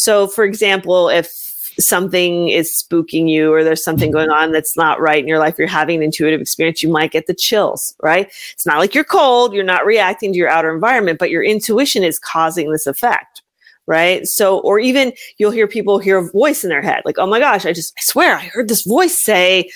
So for example, if something is spooking you or there's something going on that's not right in your life, you're having an intuitive experience, you might get the chills, right? It's not like you're cold, you're not reacting to your outer environment, but your intuition is causing this effect, right? So, or even you'll hear people hear a voice in their head, like, oh my gosh, I swear I heard this voice say.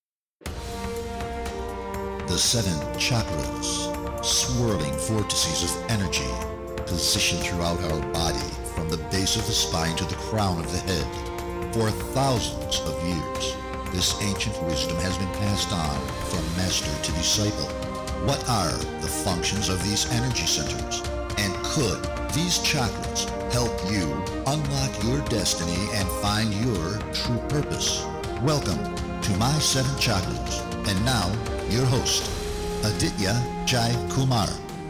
The 7 chakras, swirling vortices of energy, positioned throughout our body from the base of the spine to the crown of the head. For thousands of years, this ancient wisdom has been passed on from master to disciple. What are the functions of these energy centers? And could these chakras help you unlock your destiny and find your true purpose? Welcome to My 7 Chakras. And now, your host, Aditya Jai Kumar.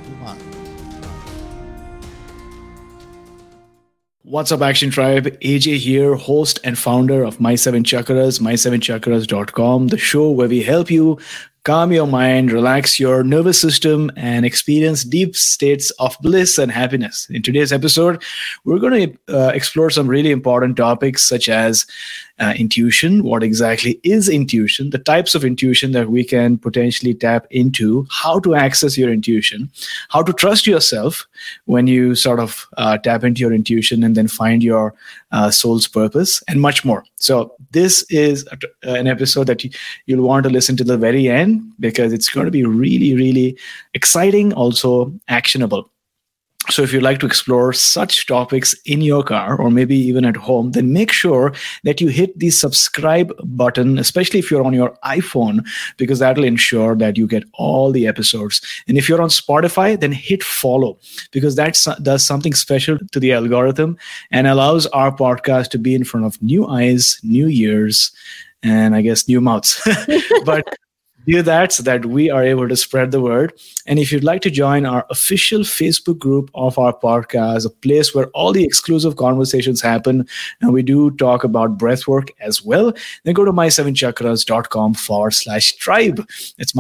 What's up, Action Tribe? AJ here, host and founder of My 7 Chakras, my7chakras.com, the show where we help you calm your mind, relax your nervous system, and experience deep states of bliss and happiness. In today's episode, we're going to explore some really important topics such as intuition. What exactly is intuition? The types of intuition that we can potentially tap into, how to access your intuition, how to trust yourself when you sort of tap into your intuition and then find your soul's purpose, and much more. So this is an episode that you'll want to listen to the very end because it's going to be really, really exciting, also actionable. So if you'd like to explore such topics in your car or maybe even at home, then make sure that you hit the subscribe button, especially if you're on your iPhone, because that will ensure that you get all the episodes. And if you're on Spotify, then hit follow, because that does something special to the algorithm and allows our podcast to be in front of new eyes, new ears, and I guess new mouths. But do that so that we are able to spread the word. And if you'd like to join our official Facebook group of our podcast, a place where all the exclusive conversations happen, and we do talk about breathwork as well, then go to my7chakras.com/tribe. It's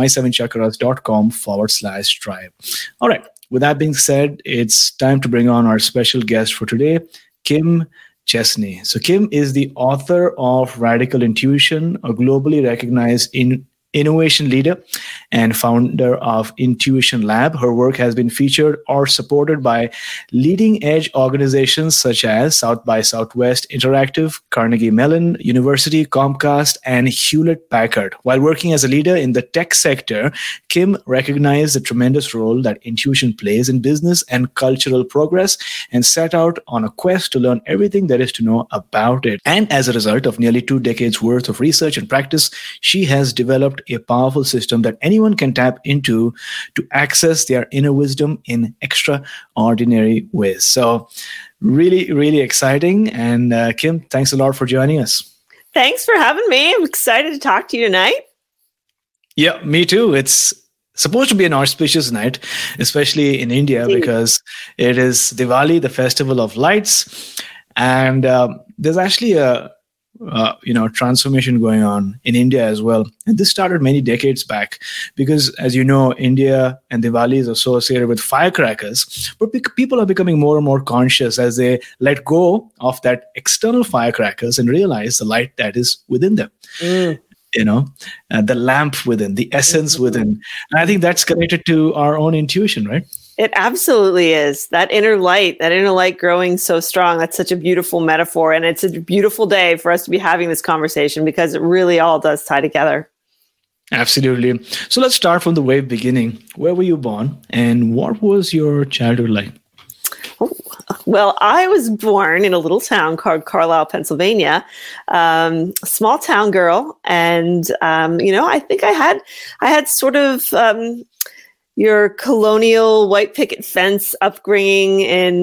my7chakras.com/tribe. All right. With that being said, it's time to bring on our special guest for today, Kim Chesney. So Kim is the author of Radical Intuition, a globally recognized innovation leader and founder of Intuition Lab. Her work has been featured or supported by leading edge organizations such as South by Southwest Interactive, Carnegie Mellon University, Comcast, and Hewlett Packard. While working as a leader in the tech sector, Kim recognized the tremendous role that intuition plays in business and cultural progress and set out on a quest to learn everything there is to know about it. And as a result of nearly 2 decades worth of research and practice, she has developed a powerful system that anyone can tap into to access their inner wisdom in extraordinary ways. So really, really exciting. And Kim, thanks a lot for joining us. Thanks for having me. I'm excited to talk to you tonight. Yeah, me too. It's supposed to be an auspicious night, especially in India, because it is Diwali, the festival of lights. And there's actually a transformation going on in India as well. And this started many decades back because, as you know, India and Diwali is associated with firecrackers, but people are becoming more and more conscious as they let go of that external firecrackers and realize the light that is within them. The lamp within, the essence within. And I think that's connected to our own intuition, right? It absolutely is. That inner light growing so strong. That's such a beautiful metaphor. And it's a beautiful day for us to be having this conversation because it really all does tie together. Absolutely. So let's start from the very beginning. Where were you born and what was your childhood like? Oh, well, I was born in a little town called Carlisle, Pennsylvania, a small town girl. And, I think I had sort of your colonial white picket fence upbringing in,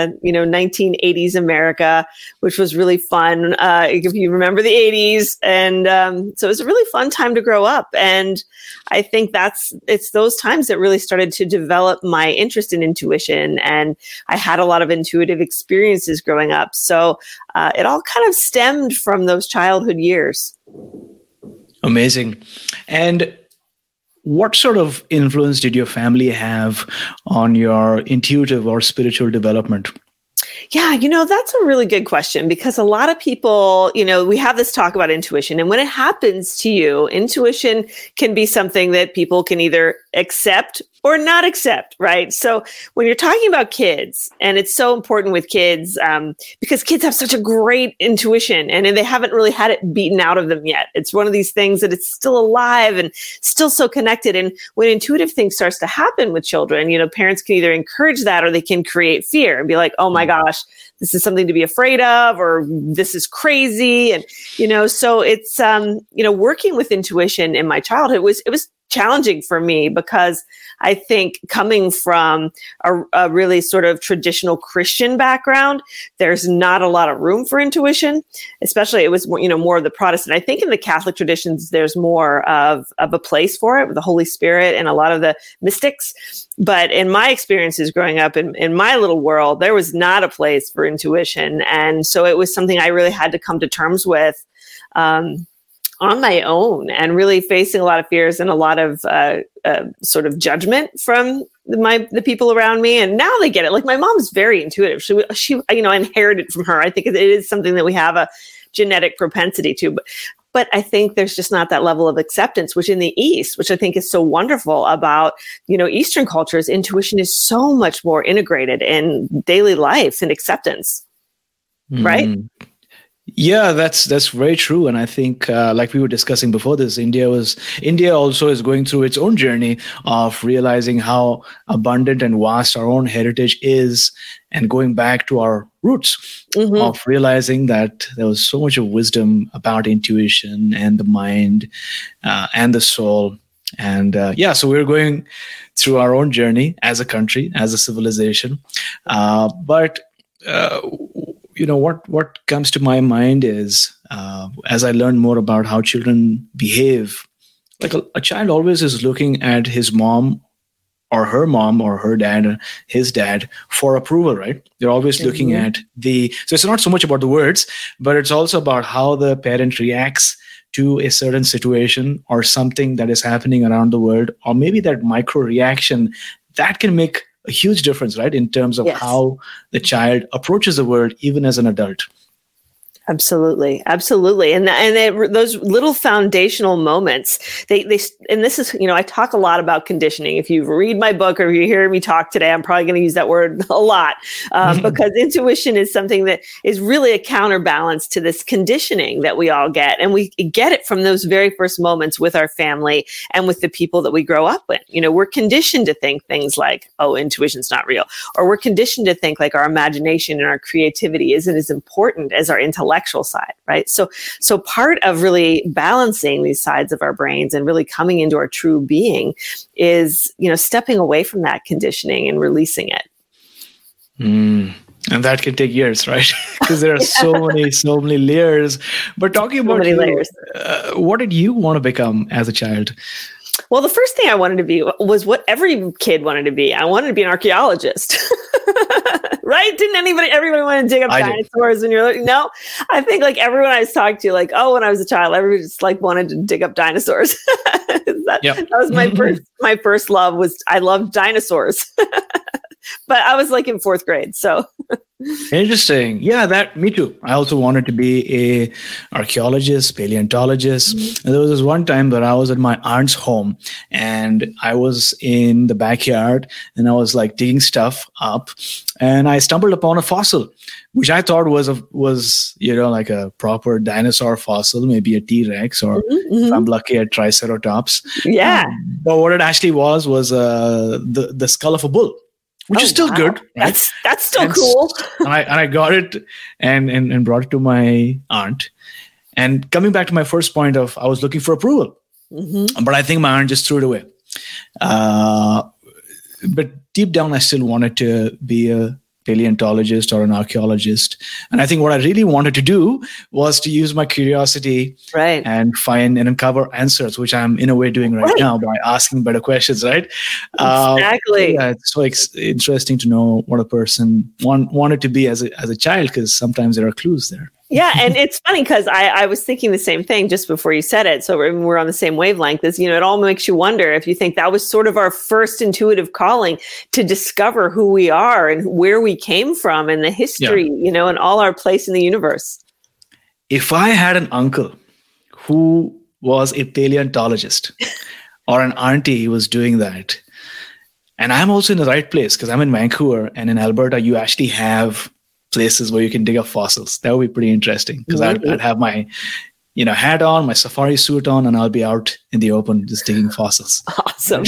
1980s America, which was really fun. If you remember the 80s. And so it was a really fun time to grow up. And I think it's those times that really started to develop my interest in intuition. And I had a lot of intuitive experiences growing up. So it all kind of stemmed from those childhood years. Amazing. And what sort of influence did your family have on your intuitive or spiritual development? Yeah, that's a really good question because a lot of people, we have this talk about intuition. And when it happens to you, intuition can be something that people can either accept or not accept, right? So when you're talking about kids, and it's so important with kids because kids have such a great intuition and they haven't really had it beaten out of them yet. It's one of these things that it's still alive and still so connected. And when intuitive things starts to happen with children, parents can either encourage that or they can create fear and be like, oh my gosh, this is something to be afraid of, or this is crazy. And, so it's, working with intuition in my childhood it was challenging for me because I think coming from a really sort of traditional Christian background, there's not a lot of room for intuition, especially it was, more of the Protestant. I think in the Catholic traditions, there's more of a place for it with the Holy Spirit and a lot of the mystics. But in my experiences growing up in my little world, there was not a place for intuition. And so it was something I really had to come to terms with on my own, and really facing a lot of fears and a lot of sort of judgment from the people around me. And now they get it. Like my mom's very intuitive. She inherited from her. I think it is something that we have a genetic propensity to. But I think there's just not that level of acceptance, which in the East, which I think is so wonderful about, Eastern cultures, intuition is so much more integrated in daily life and acceptance. Right? Yeah, that's very true. And I think, like we were discussing before this, India also is going through its own journey of realizing how abundant and vast our own heritage is, and going back to our roots of realizing that there was so much of wisdom about intuition and the mind and the soul. And so we're going through our own journey as a country, as a civilization. But what comes to my mind is, as I learn more about how children behave, like a child always is looking at his mom or her dad or his dad for approval, right? They're always looking at so it's not so much about the words, but it's also about how the parent reacts to a certain situation or something that is happening around the world, or maybe that micro reaction that can make a huge difference, right? In terms of how the child approaches the world, even as an adult. Absolutely. And those little foundational moments, they and this is, I talk a lot about conditioning. If you read my book or if you hear me talk today, I'm probably going to use that word a lot because intuition is something that is really a counterbalance to this conditioning that we all get. And we get it from those very first moments with our family and with the people that we grow up with. We're conditioned to think things like, oh, intuition's not real. Or we're conditioned to think like our imagination and our creativity isn't as important as our intellectual side, right? So part of really balancing these sides of our brains and really coming into our true being is, stepping away from that conditioning and releasing it. And that can take years, right? Because there are so many layers. But talking about layers, what did you want to become as a child? Well, the first thing I wanted to be was what every kid wanted to be. I wanted to be an archaeologist. Right? Didn't everybody want to dig up dinosaurs when you're like, no, I think like everyone I was talking to, like, oh, when I was a child, everybody just like wanted to dig up dinosaurs. That was my first love was I loved dinosaurs. But I was like in 4th grade. So interesting. Yeah, me too. I also wanted to be a archaeologist, paleontologist. And there was this one time that I was at my aunt's home and I was in the backyard and I was like digging stuff up and I stumbled upon a fossil, which I thought was like a proper dinosaur fossil, maybe a T-Rex or if I'm lucky, a Triceratops. Yeah. But what it actually was the skull of a bull. Which is still good. Right? That's still cool. And I got it and brought it to my aunt. And coming back to my first point of I was looking for approval. But I think my aunt just threw it away. But deep down, I still wanted to be a paleontologist or an archaeologist. And I think what I really wanted to do was to use my curiosity and find and uncover answers, which I'm in a way doing right now by asking better questions, right? Exactly. It's so interesting to know what a person wanted to be as a child, because sometimes there are clues there. Yeah, and it's funny because I was thinking the same thing just before you said it. So we're on the same wavelength. Is it all makes you wonder if you think that was sort of our first intuitive calling to discover who we are and where we came from and the history, and all our place in the universe. If I had an uncle who was a paleontologist or an auntie who was doing that, and I'm also in the right place because I'm in Vancouver, and in Alberta, you actually have places where you can dig up fossils. That would be pretty interesting because I'd have my hat on, my safari suit on, and I'll be out in the open just digging fossils. Awesome.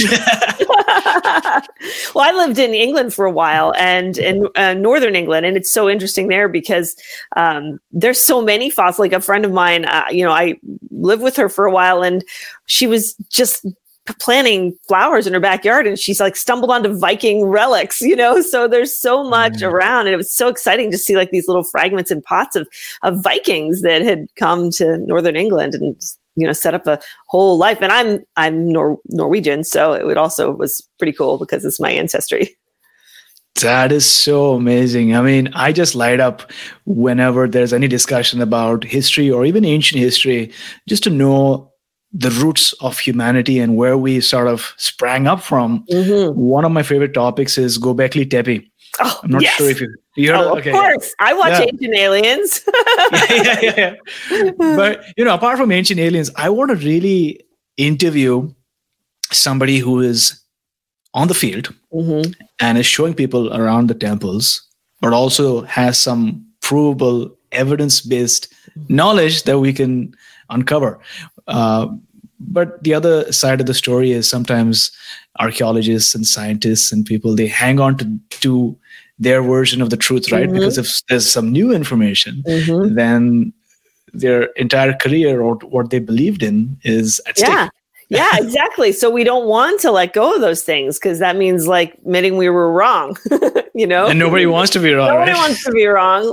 Well, I lived in England for a while, and in northern England, and it's so interesting there because there's so many fossils. Like a friend of mine, I lived with her for a while, and she was just planting flowers in her backyard, and she's like stumbled onto Viking relics, so there's so much around, and it was so exciting to see like these little fragments and pots of Vikings that had come to northern England and set up a whole life. And I'm Norwegian, so it also was pretty cool because it's my ancestry. That is so amazing. I mean, I just light up whenever there's any discussion about history or even ancient history, just to know the roots of humanity and where we sort of sprang up from. Mm-hmm. One of my favorite topics is Göbekli Tepe. Oh, I'm not sure if you heard of course. I watch Ancient Aliens. yeah. But, apart from Ancient Aliens, I want to really interview somebody who is on the field and is showing people around the temples, but also has some provable evidence-based knowledge that we can uncover. But the other side of the story is sometimes archaeologists and scientists and people, they hang on to their version of the truth, right? Because if there's some new information, then their entire career or what they believed in is at stake. Yeah, exactly. So we don't want to let go of those things because that means like admitting we were wrong, And nobody wants to be wrong. Nobody wants to be wrong.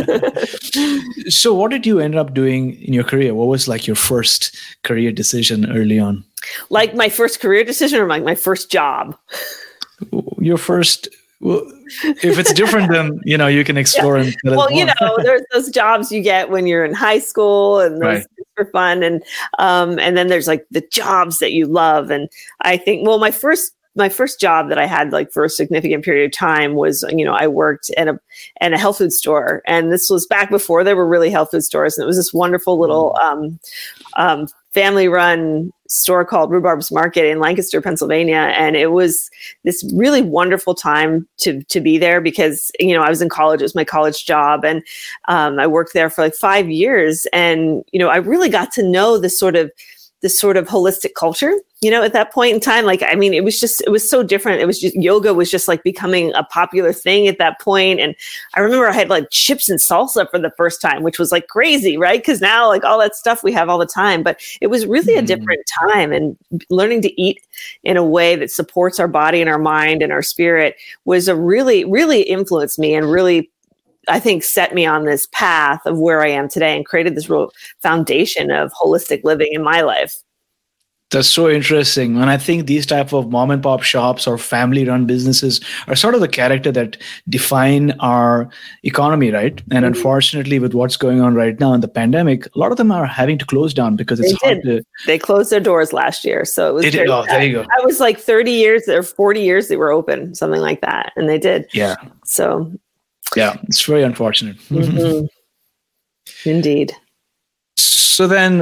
So what did you end up doing in your career? What was like your first career decision early on? Like my first career decision or like my first job? Your first... Well, if it's different, then you can explore. And there's those jobs you get when you're in high school, and those for fun, and then there's like the jobs that you love. And I think, my first job that I had like for a significant period of time was, I worked at a health food store, and this was back before there were really health food stores, and it was this wonderful little family-run store called Rhubarb's Market in Lancaster, Pennsylvania. And it was this really wonderful time to be there because, I was in college. It was my college job. And I worked there for like 5 years. And, I really got to know this sort of holistic culture, at that point in time. Like, I mean, it was so different. It was just, yoga was just like becoming a popular thing at that point. And I remember I had like chips and salsa for the first time, which was like crazy, right? Because now like all that stuff we have all the time, but it was really a different time, and learning to eat in a way that supports our body and our mind and our spirit was really influenced me and really, I think, set me on this path of where I am today and created this real foundation of holistic living in my life. That's so interesting. And I think these type of mom and pop shops or family run businesses are sort of the character that define our economy, right? And unfortunately, with what's going on right now in the pandemic, a lot of them are having to close down because it's hard to... They closed their doors last year. So it was there you go. I was like 30 years or 40 years they were open, something like that. And they did. Yeah. So... Yeah, it's very unfortunate. Indeed. So then,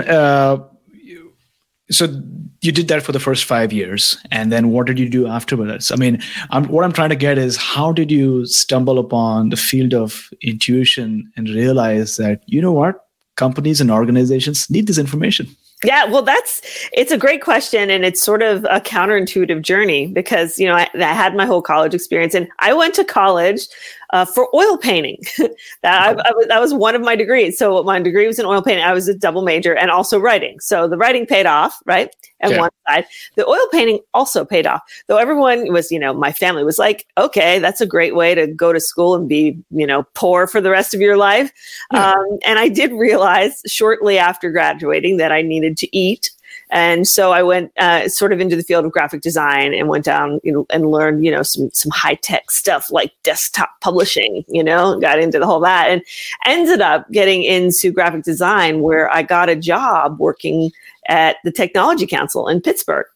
so you did that for the first 5 years, and then what did you do afterwards? I mean, what I'm trying to get is, how did you stumble upon the field of intuition and realize that, companies and organizations need this information? Yeah, well, it's a great question. And it's sort of a counterintuitive journey because, I had my whole college experience, and I went to college for oil painting. that was one of my degrees. So my degree was in oil painting. I was a double major and also writing. So the writing paid off, right? And one side, the oil painting also paid off. Though everyone was, my family was like, okay, that's a great way to go to school and be, poor for the rest of your life. And I did realize shortly after graduating that I needed to eat And so I went sort of into the field of graphic design and went down, and learned, some high tech stuff like desktop publishing, got into the whole that, and ended up getting into graphic design, where I got a job working at the Technology Council in Pittsburgh.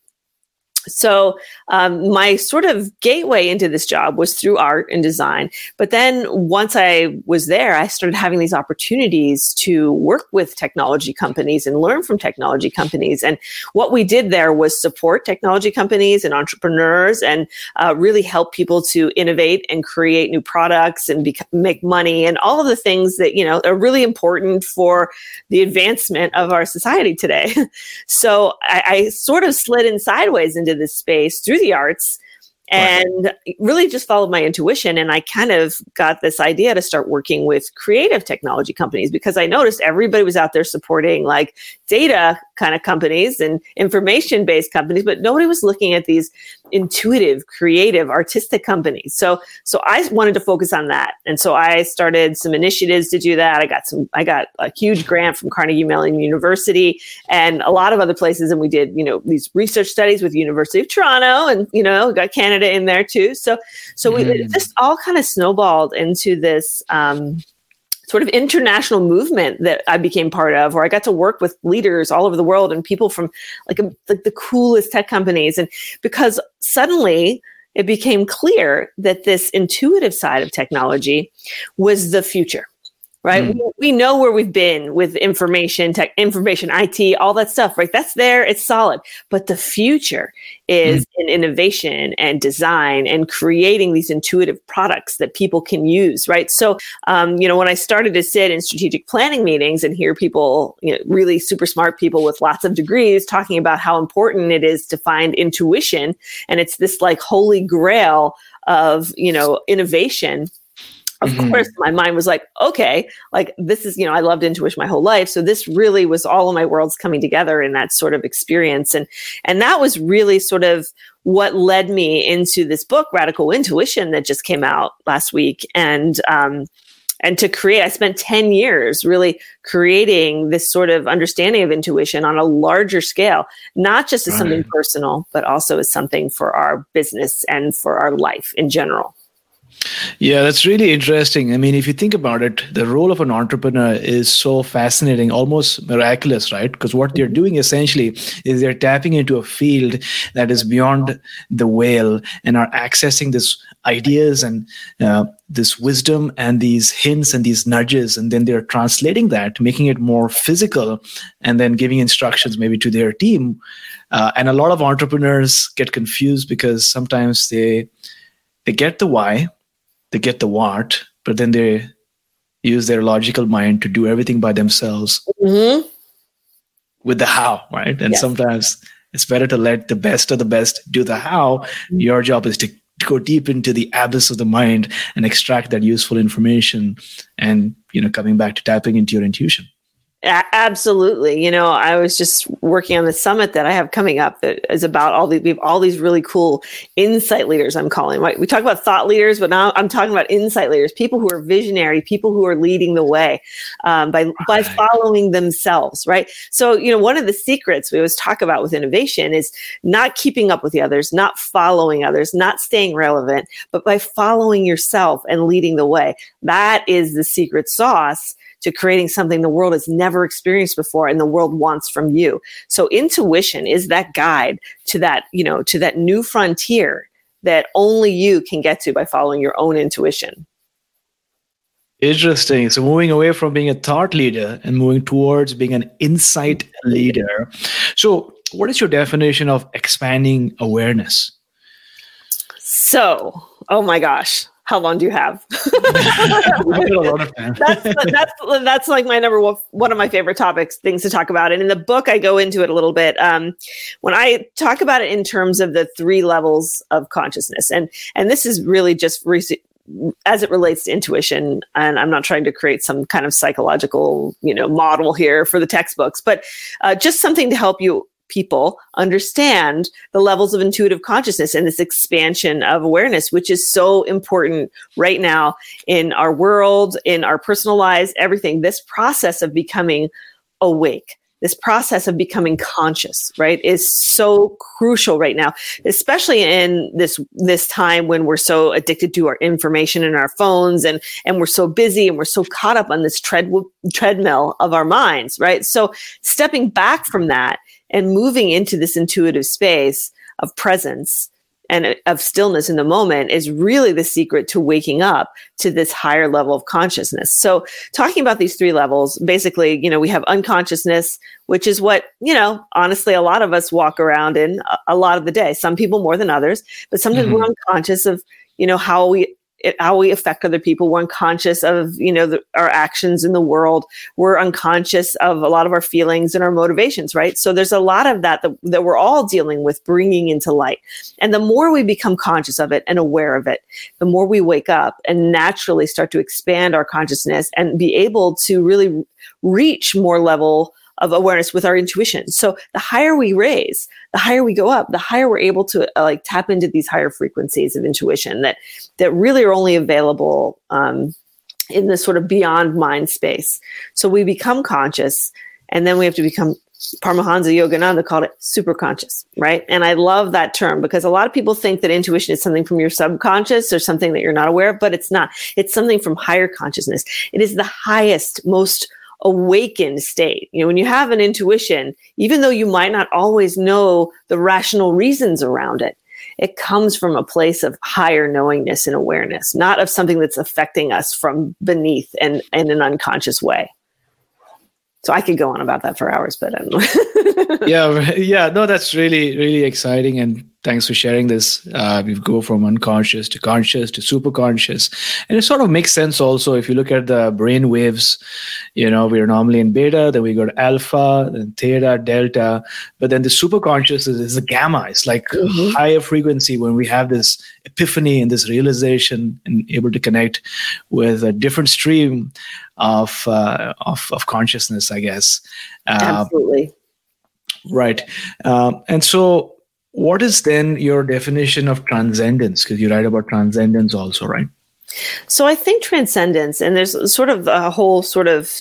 So my sort of gateway into this job was through art and design. But then once I was there, I started having these opportunities to work with technology companies and learn from technology companies. And what we did there was support technology companies and entrepreneurs and really help people to innovate and create new products and make money and all of the things that, are really important for the advancement of our society today. So I sort of slid in sideways into this space through the arts and really just followed my intuition. And I kind of got this idea to start working with creative technology companies, because I noticed everybody was out there supporting like data kind of companies and information-based companies, but nobody was looking at these intuitive, creative, artistic companies. So I wanted to focus on that. And so I started some initiatives to do that. I got a huge grant from Carnegie Mellon University and a lot of other places. And we did, these research studies with the University of Toronto, and, got Canada in there too. So it just all kind of snowballed into this, sort of international movement that I became part of, where I got to work with leaders all over the world and people from like the coolest tech companies. And because suddenly it became clear that this intuitive side of technology was the future, right? We know where we've been with information, IT, all that stuff, right? That's there, it's solid. But the future is in innovation and design and creating these intuitive products that people can use, right? So, when I started to sit in strategic planning meetings and hear people, really super smart people with lots of degrees talking about how important it is to find intuition, and it's this like holy grail of, innovation. Of course, my mind was like, okay, like this is, I loved intuition my whole life. So this really was all of my worlds coming together in that sort of experience. And that was really sort of what led me into this book, Radical Intuition, that just came out last week. And to create, I spent 10 years really creating this sort of understanding of intuition on a larger scale, not just as something personal, but also as something for our business and for our life in general. Yeah, that's really interesting. I mean, if you think about it, the role of an entrepreneur is so fascinating, almost miraculous, right? Because what they're doing essentially is they're tapping into a field that is beyond the veil and are accessing these ideas and this wisdom and these hints and these nudges. And then they're translating that, making it more physical, and then giving instructions maybe to their team. And a lot of entrepreneurs get confused because sometimes they get the why, they get the what, but then they use their logical mind to do everything by themselves with the how, right? And sometimes it's better to let the best of the best do the how. Your job is to go deep into the abyss of the mind and extract that useful information and, coming back to tapping into your intuition. Absolutely. I was just working on the summit that I have coming up that is about we have all these really cool insight leaders, I'm calling, right? We talk about thought leaders, but now I'm talking about insight leaders, people who are visionary, people who are leading the way by following themselves, right? So, one of the secrets we always talk about with innovation is not keeping up with the others, not following others, not staying relevant, but by following yourself and leading the way. That is the secret sauce to creating something the world has never experienced before and the world wants from you. So intuition is that guide to that, to that new frontier that only you can get to by following your own intuition. Interesting. So moving away from being a thought leader and moving towards being an insight leader. So what is your definition of expanding awareness? So, oh my gosh. How long do you have? That's like my one of my favorite things to talk about. And in the book, I go into it a little bit. When I talk about it in terms of the 3 levels of consciousness, and this is really just as it relates to intuition, and I'm not trying to create some kind of psychological, model here for the textbooks, but just something to help people understand the levels of intuitive consciousness and this expansion of awareness, which is so important right now in our world, in our personal lives, everything. This process of becoming awake, this process of becoming conscious, right, is so crucial right now, especially in this time when we're so addicted to our information in our phones, and we're so busy and we're so caught up on this treadmill of our minds, right? So stepping back from that and moving into this intuitive space of presence and of stillness in the moment is really the secret to waking up to this higher level of consciousness. So talking about these 3 levels, basically, we have unconsciousness, which is what, honestly, a lot of us walk around in a lot of the day. Some people more than others, but sometimes we're unconscious of, how we affect other people. We're unconscious of, our actions in the world. We're unconscious of a lot of our feelings and our motivations, right? So there's a lot of that we're all dealing with bringing into light. And the more we become conscious of it and aware of it, the more we wake up and naturally start to expand our consciousness and be able to really reach more level of awareness with our intuition. So the higher we raise, the higher we go up, the higher we're able to tap into these higher frequencies of intuition that really are only available in this sort of beyond mind space. So we become conscious, and then we have to become, Paramahansa Yogananda called it super conscious, right? And I love that term because a lot of people think that intuition is something from your subconscious or something that you're not aware of, but it's not. It's something from higher consciousness. It is the highest, most awakened state. When you have an intuition, even though you might not always know the rational reasons around it, it comes from a place of higher knowingness and awareness, not of something that's affecting us from beneath and in an unconscious way. So I could go on about that for hours, but I don't know. Yeah. No, that's really, really exciting. And thanks for sharing this. We go from unconscious to conscious to super conscious. And it sort of makes sense also if you look at the brain waves, we're normally in beta, then we go to alpha, then theta, delta. But then the super conscious is the gamma. It's like higher frequency when we have this epiphany and this realization and able to connect with a different stream of consciousness, I guess. Absolutely. Right. And so what is then your definition of transcendence? Because you write about transcendence also, right? So I think transcendence, and there's sort of a whole sort of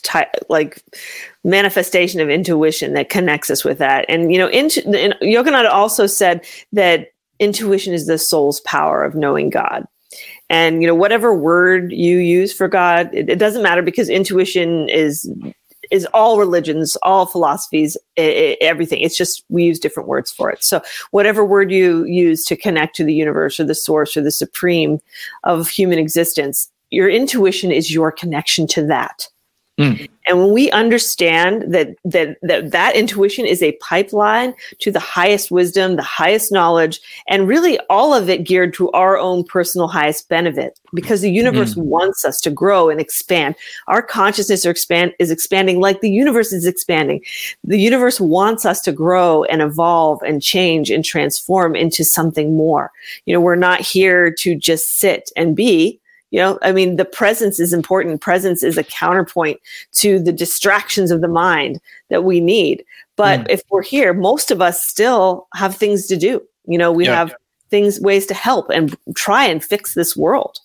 manifestation of intuition that connects us with that. And, Yogananda also said that intuition is the soul's power of knowing God. And, whatever word you use for God, it doesn't matter, because intuition is all religions, all philosophies, everything. It's just we use different words for it. So whatever word you use to connect to the universe or the source or the supreme of human existence, your intuition is your connection to that. And when we understand that intuition is a pipeline to the highest wisdom, the highest knowledge, and really all of it geared to our own personal highest benefit, because the universe wants us to grow and expand. Our consciousness is expanding like the universe is expanding. The universe wants us to grow and evolve and change and transform into something more. We're not here to just sit and be. The presence is important. Presence is a counterpoint to the distractions of the mind that we need. But if we're here, most of us still have things to do. We have ways to help and try and fix this world.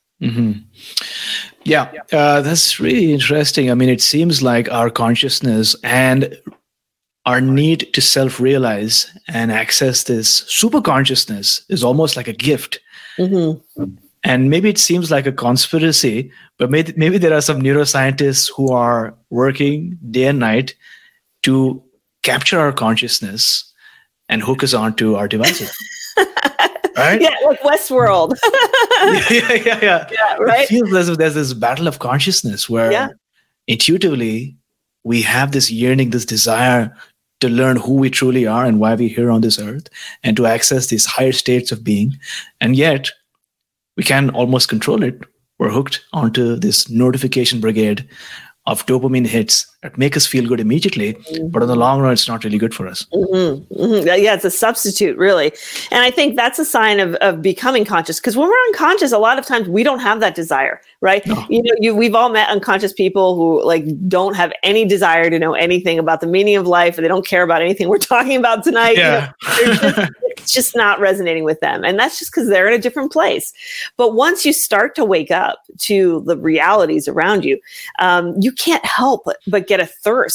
That's really interesting. It seems like our consciousness and our need to self-realize and access this super consciousness is almost like a gift. And maybe it seems like a conspiracy, but maybe there are some neuroscientists who are working day and night to capture our consciousness and hook us onto our devices. Right? Yeah, like Westworld. Yeah, right? It feels as if there's this battle of consciousness where intuitively we have this yearning, this desire to learn who we truly are and why we're here on this earth, and to access these higher states of being. And yet, we can almost control it. We're hooked onto this notification brigade of dopamine hits that make us feel good immediately, but in the long run, it's not really good for us. Yeah, it's a substitute, really. And I think that's a sign of becoming conscious, because when we're unconscious, a lot of times we don't have that desire, right? No. We've all met unconscious people who don't have any desire to know anything about the meaning of life, and they don't care about anything we're talking about tonight. Yeah. It's just not resonating with them. And that's just because they're in a different place. But once you start to wake up to the realities around you, you can't help but get a thirst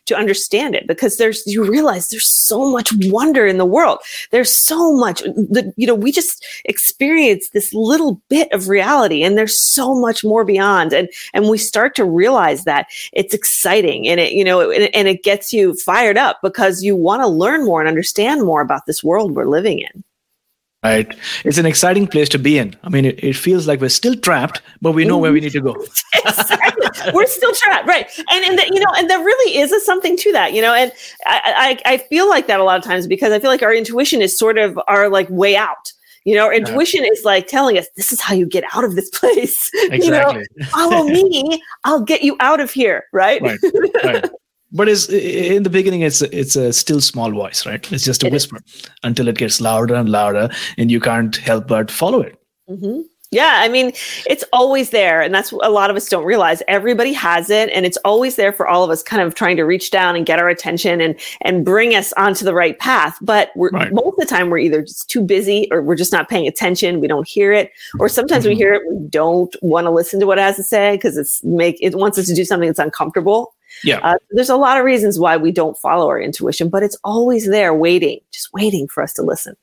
to understand it, because you realize there's so much wonder in the world. There's so much that, we just experience this little bit of reality, and there's so much more beyond. And we start to realize that it's exciting, and it gets you fired up because you want to learn more and understand more about this world we're living in. Right. It's an exciting place to be in. I mean, it feels like we're still trapped, but we know where we need to go. Exactly. We're still trapped. Right. And there really is something to that, and I feel like that a lot of times, because I feel like our intuition is sort of our like way out. Our intuition is like telling us, this is how you get out of this place. Exactly. Follow me. I'll get you out of here. Right. Right. But in the beginning, it's a still small voice, right? It's just a whisper until it gets louder and louder, and you can't help but follow it. Mm-hmm. Yeah, I mean, it's always there, and that's what a lot of us don't realize. Everybody has it, and it's always there for all of us, kind of trying to reach down and get our attention and bring us onto the right path. But most of the time, we're either just too busy, or we're just not paying attention. We don't hear it, or sometimes we hear it, we don't want to listen to what it has to say because it wants us to do something that's uncomfortable. Yeah. There's a lot of reasons why we don't follow our intuition, but it's always there just waiting for us to listen.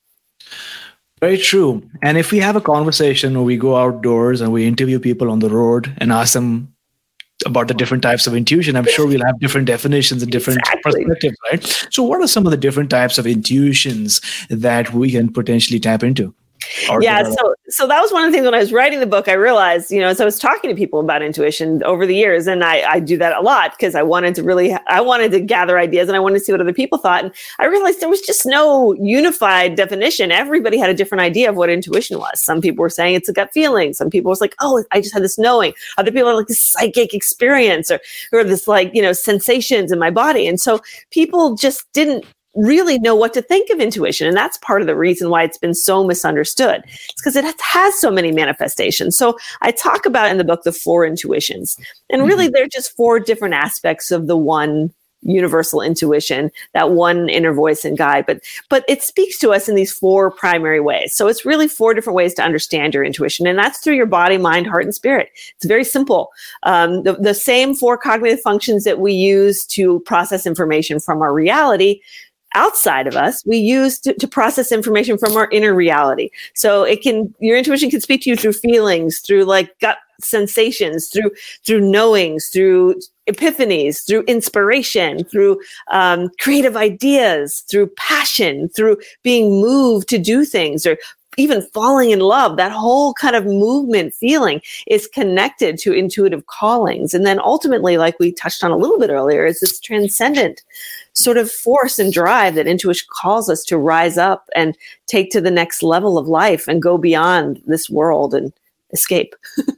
Very true. And if we have a conversation, or we go outdoors and we interview people on the road and ask them about the different types of intuition, I'm sure we'll have different definitions and different perspectives, right? So what are some of the different types of intuitions that we can potentially tap into? Yeah. So that was one of the things when I was writing the book, I realized, as I was talking to people about intuition over the years, and I do that a lot because I wanted to gather ideas, and I wanted to see what other people thought. And I realized there was just no unified definition. Everybody had a different idea of what intuition was. Some people were saying it's a gut feeling. Some people was like, oh, I just had this knowing. Other people are like this psychic experience or this like, sensations in my body. And so people just didn't really know what to think of intuition. And that's part of the reason why it's been so misunderstood. It's because it has so many manifestations. So I talk about in the book the 4 intuitions. And really they're just 4 different aspects of the one universal intuition, that one inner voice and guide. But it speaks to us in these 4 primary ways. So it's really 4 different ways to understand your intuition. And that's through your body, mind, heart, and spirit. It's very simple. The same 4 cognitive functions that we use to process information from our reality outside of us, we use to process information from our inner reality. So your intuition can speak to you through feelings, through like gut sensations, through knowings, through epiphanies, through inspiration, through creative ideas, through passion, through being moved to do things, or even falling in love. That whole kind of movement feeling is connected to intuitive callings. And then ultimately, like we touched on a little bit earlier, is this transcendent sort of force and drive that intuition calls us to rise up and take to the next level of life and go beyond this world and escape.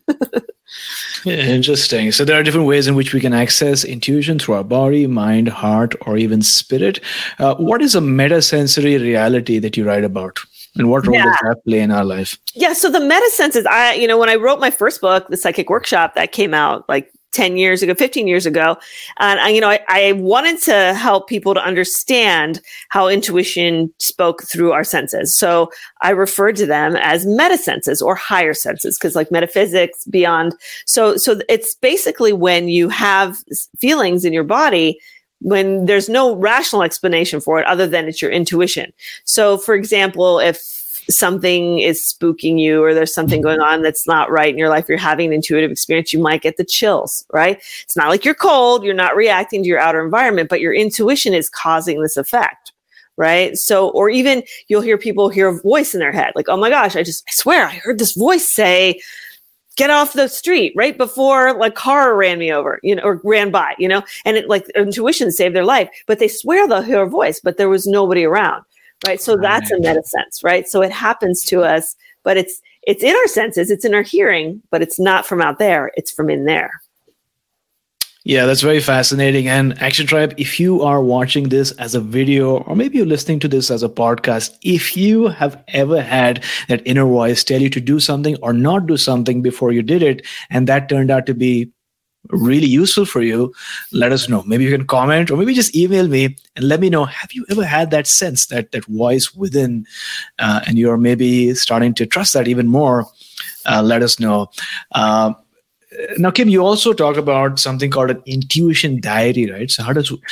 Yeah, interesting. So there are different ways in which we can access intuition through our body, mind, heart, or even spirit. What is a metasensory reality that you write about? And what role does that play in our life? Yeah, so the metasenses, when I wrote my first book, The Psychic Workshop, that came out like 15 years ago. And I wanted to help people to understand how intuition spoke through our senses. So I referred to them as metasenses or higher senses, because like metaphysics beyond. So it's basically when you have feelings in your body when there's no rational explanation for it other than it's your intuition. So for example, if something is spooking you or there's something going on that's not right in your life, you're having an intuitive experience, you might get the chills, right? It's not like you're cold, you're not reacting to your outer environment, but your intuition is causing this effect, right? So, or even you'll hear people hear a voice in their head, like, oh my gosh, I swear I heard this voice say, get off the street right before like car ran me over, or ran by, and it like intuition saved their life, but they swear they'll hear a voice, but there was nobody around. Right. So that's a metasense, right? So it happens to us, but it's in our senses, it's in our hearing, but it's not from out there. It's from in there. Yeah, that's very fascinating. And Action Tribe, if you are watching this as a video, or maybe you're listening to this as a podcast, if you have ever had that inner voice tell you to do something or not do something before you did it, and that turned out to be really useful for you, let us know. Maybe you can comment, or maybe just email me and let me know, have you ever had that sense, that voice within, and you're maybe starting to trust that even more? Let us know. now, Kim, you also talk about something called an intuition diary, right? So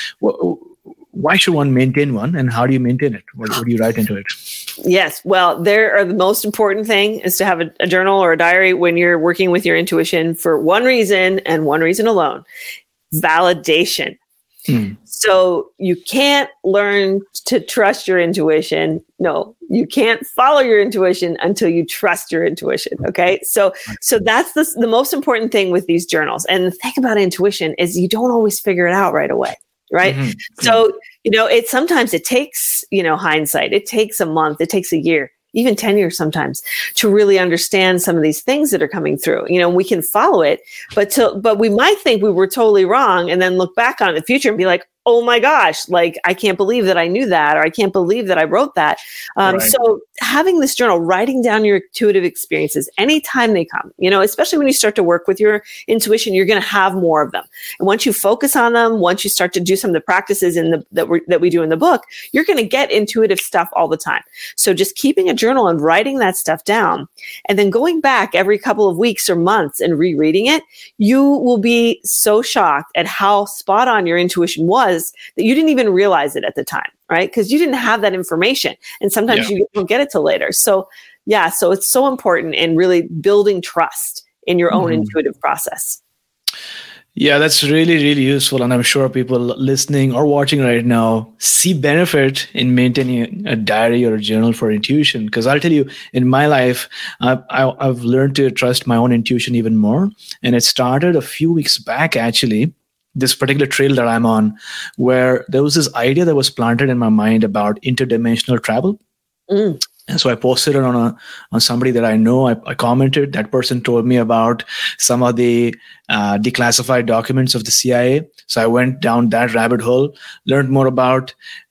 why should one maintain one, and how do you maintain it? What do you write into it? Yes. Well, the most important thing is to have a journal or a diary when you're working with your intuition for one reason and one reason alone: validation. So you can't learn to trust your intuition. No, you can't follow your intuition until you trust your intuition. Okay. So that's the most important thing with these journals. And the thing about intuition is you don't always figure it out right away. Right. Mm-hmm. So, sometimes it takes, hindsight. It takes a month, it takes a year, even 10 years sometimes, to really understand some of these things that are coming through. We can follow it, but we might think we were totally wrong and then look back on it in the future and be like, oh my gosh, like, I can't believe that I knew that, or I can't believe that I wrote that. Right. So having this journal, writing down your intuitive experiences anytime they come, especially when you start to work with your intuition, you're going to have more of them. And once you focus on them, once you start to do some of the practices that we do in the book, you're going to get intuitive stuff all the time. So just keeping a journal and writing that stuff down, and then going back every couple of weeks or months and rereading it, you will be so shocked at how spot on your intuition was that you didn't even realize it at the time, right? Because you didn't have that information. And sometimes you don't get it till later. So it's so important in really building trust in your own intuitive process. Yeah, that's really, really useful. And I'm sure people listening or watching right now see benefit in maintaining a diary or a journal for intuition. Because I'll tell you, in my life, I've learned to trust my own intuition even more. And it started a few weeks back, actually, this particular trail that I'm on, where there was this idea that was planted in my mind about interdimensional travel. And so I posted it on somebody that I know. I commented. That person told me about some of the declassified documents of the CIA. So I went down that rabbit hole, learned more about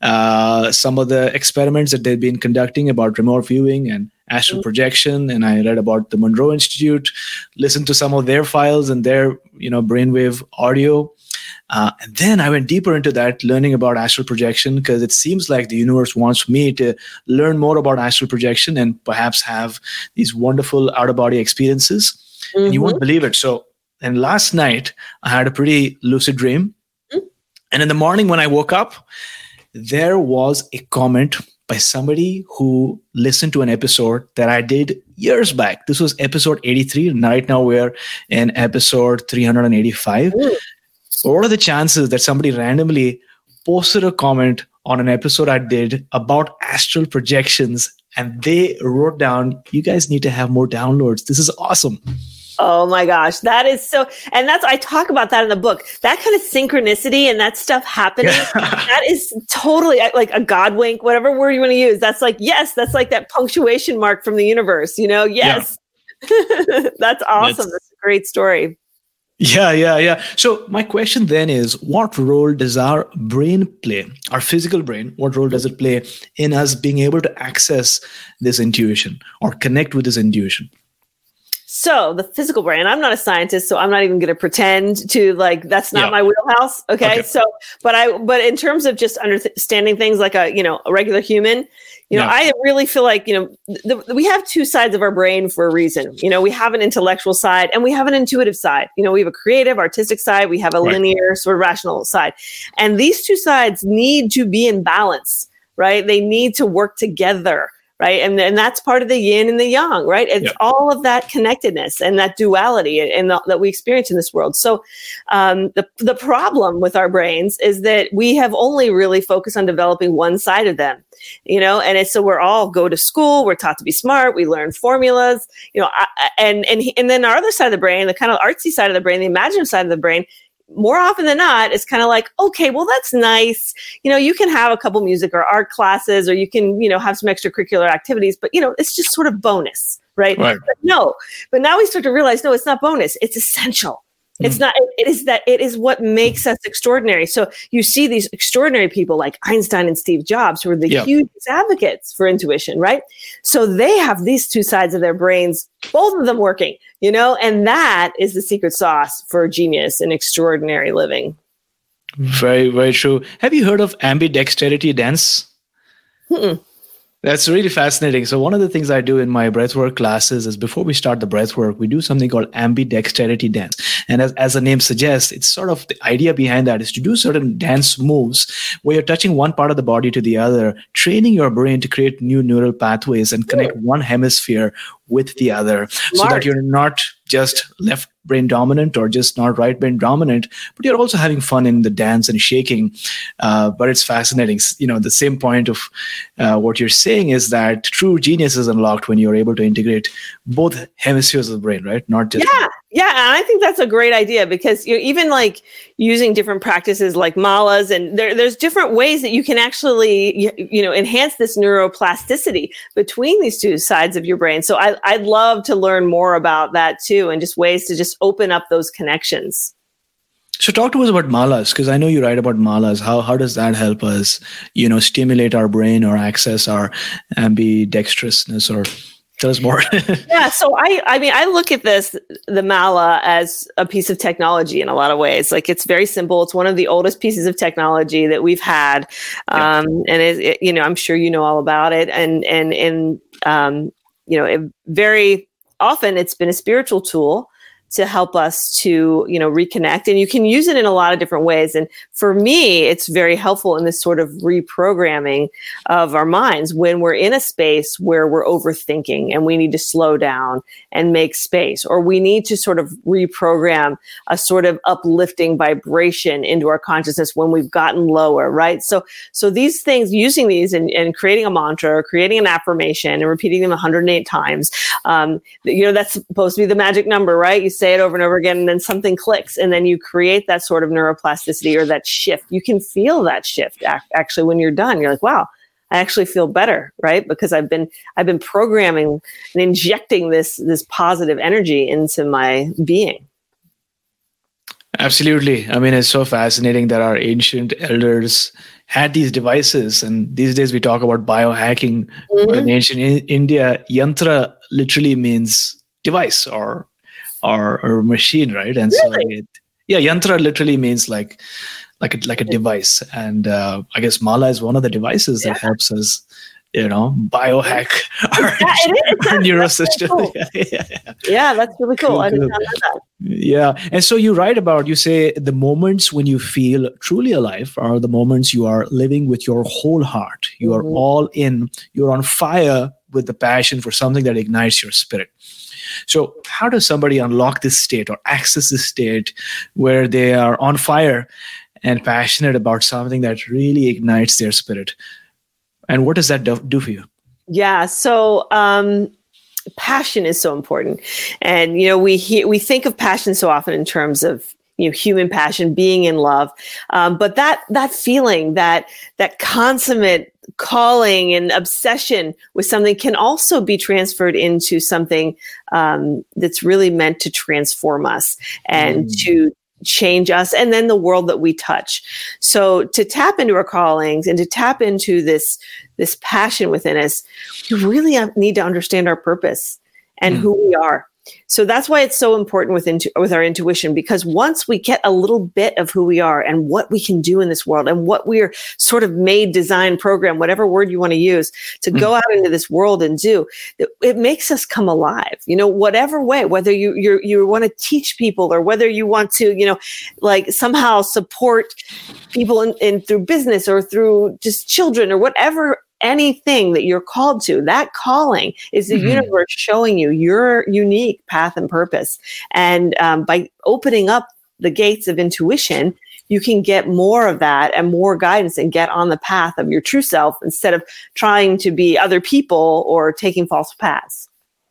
some of the experiments that they've been conducting about remote viewing and astral projection. And I read about the Monroe Institute, listened to some of their files and their brainwave audio. And then I went deeper into that, learning about astral projection, because it seems like the universe wants me to learn more about astral projection and perhaps have these wonderful out-of-body experiences. And you won't believe it. And last night, I had a pretty lucid dream. And in the morning when I woke up, there was a comment by somebody who listened to an episode that I did years back. This was episode 83. And right now we're in episode 385. What are the chances that somebody randomly posted a comment on an episode I did about astral projections, and they wrote down, "You guys need to have more downloads. This is awesome." Oh my gosh. That is so, and I talk about that in the book, that kind of synchronicity and that stuff happening. That is totally like a God wink, whatever word you want to use. That's like, yes, that's like that punctuation mark from the universe, yes. Yeah. That's awesome. That's a great story. Yeah. So my question then is, what role does our brain play, our physical brain, what role does it play in us being able to access this intuition or connect with this intuition? So the physical brain, I'm not a scientist, so I'm not even going to pretend to that's not my wheelhouse. Okay. So, but in terms of just understanding things like a regular human, I really feel like, we have two sides of our brain for a reason. We have an intellectual side and we have an intuitive side. We have a creative, artistic side. We have a linear, sort of rational side. And these two sides need to be in balance, right? They need to work together. Right. And that's part of the yin and the yang, right? It's all of that connectedness and that duality and that we experience in this world. So the problem with our brains is that we have only really focused on developing one side of them, and so we're all go to school, we're taught to be smart, we learn formulas, and then our other side of the brain, the kind of artsy side of the brain, the imaginative side of the brain, more often than not, it's kind of like, okay, well, that's nice. You can have a couple music or art classes, or you can, have some extracurricular activities, but, it's just sort of bonus, right? But now we start to realize, no, it's not bonus. It's essential. It's not, it is what makes us extraordinary. So you see these extraordinary people like Einstein and Steve Jobs, who are the huge advocates for intuition, right? So they have these two sides of their brains, both of them working, and that is the secret sauce for genius and extraordinary living. Very, very true. Have you heard of ambidexterity dance? That's really fascinating. So one of the things I do in my breathwork classes is before we start the breathwork, we do something called ambidexterity dance. And as the name suggests, it's sort of the idea behind that is to do certain dance moves where you're touching one part of the body to the other, training your brain to create new neural pathways and connect one hemisphere with the other so that you're not just left brain dominant or just not right brain dominant, but you're also having fun in the dance and shaking. But it's fascinating. The same point of what you're saying is that true genius is unlocked when you're able to integrate both hemispheres of the brain, right? Not just Yeah, and I think that's a great idea because you're even like using different practices like malas, and there's different ways that you can actually enhance this neuroplasticity between these two sides of your brain. So I'd love to learn more about that too, and just ways to just open up those connections. So talk to us about malas, because I know you write about malas. How does that help us, stimulate our brain or access our ambidextrousness? Or tell us more. Yeah, so I look at the mala as a piece of technology in a lot of ways. Like, it's very simple. It's one of the oldest pieces of technology that we've had, and I'm sure you know all about it. And very often it's been a spiritual tool to help us to, reconnect. And you can use it in a lot of different ways. And for me, it's very helpful in this sort of reprogramming of our minds when we're in a space where we're overthinking and we need to slow down and make space, or we need to sort of reprogram a sort of uplifting vibration into our consciousness when we've gotten lower, right? So these things, using these and creating a mantra or creating an affirmation and repeating them 108 times, that's supposed to be the magic number, right? You say it over and over again, and then something clicks, and then you create that sort of neuroplasticity or that shift. You can feel that shift actually when you're done. You're like, wow, I actually feel better, right? Because I've been programming and injecting this positive energy into my being. Absolutely. I mean, it's so fascinating that our ancient elders had these devices, and these days we talk about biohacking. Mm-hmm. But in ancient India, yantra literally means device or machine, right? And really? So yantra literally means like a device. And I guess mala is one of the devices that helps us, biohack our neurosystem. Cool. Yeah, that's really cool. I didn't know that. Yeah. And so you say the moments when you feel truly alive are the moments you are living with your whole heart. You are all in, you're on fire with the passion for something that ignites your spirit. So how does somebody unlock this state or access this state where they are on fire and passionate about something that really ignites their spirit? And what does that do for you? Yeah, so passion is so important. And, we think of passion so often in terms of, human passion, being in love. But that feeling, that consummate calling and obsession with something can also be transferred into something that's really meant to transform us and to change us and then the world that we touch. So to tap into our callings and to tap into this passion within us, we really need to understand our purpose and who we are. So that's why it's so important with our intuition, because once we get a little bit of who we are and what we can do in this world and what we're sort of made, design, program, whatever word you want to use, to go out into this world and do, it makes us come alive, whatever way, whether you want to teach people or whether you want to, somehow support people in through business or through just children or whatever. Anything that you're called to, that calling is the universe showing you your unique path and purpose. And by opening up the gates of intuition, you can get more of that and more guidance and get on the path of your true self instead of trying to be other people or taking false paths.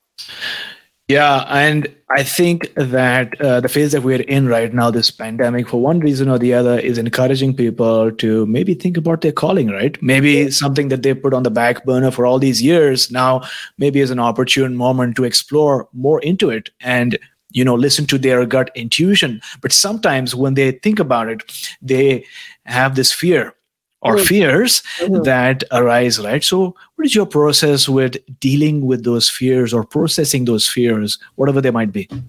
Yeah, and I think that the phase that we're in right now, this pandemic, for one reason or the other, is encouraging people to maybe think about their calling, right? Maybe something that they put on the back burner for all these years now maybe is an opportune moment to explore more into it and, listen to their gut intuition. But sometimes when they think about it, they have this fear or fears that arise, right? So what is your process with dealing with those fears or processing those fears, whatever they might be?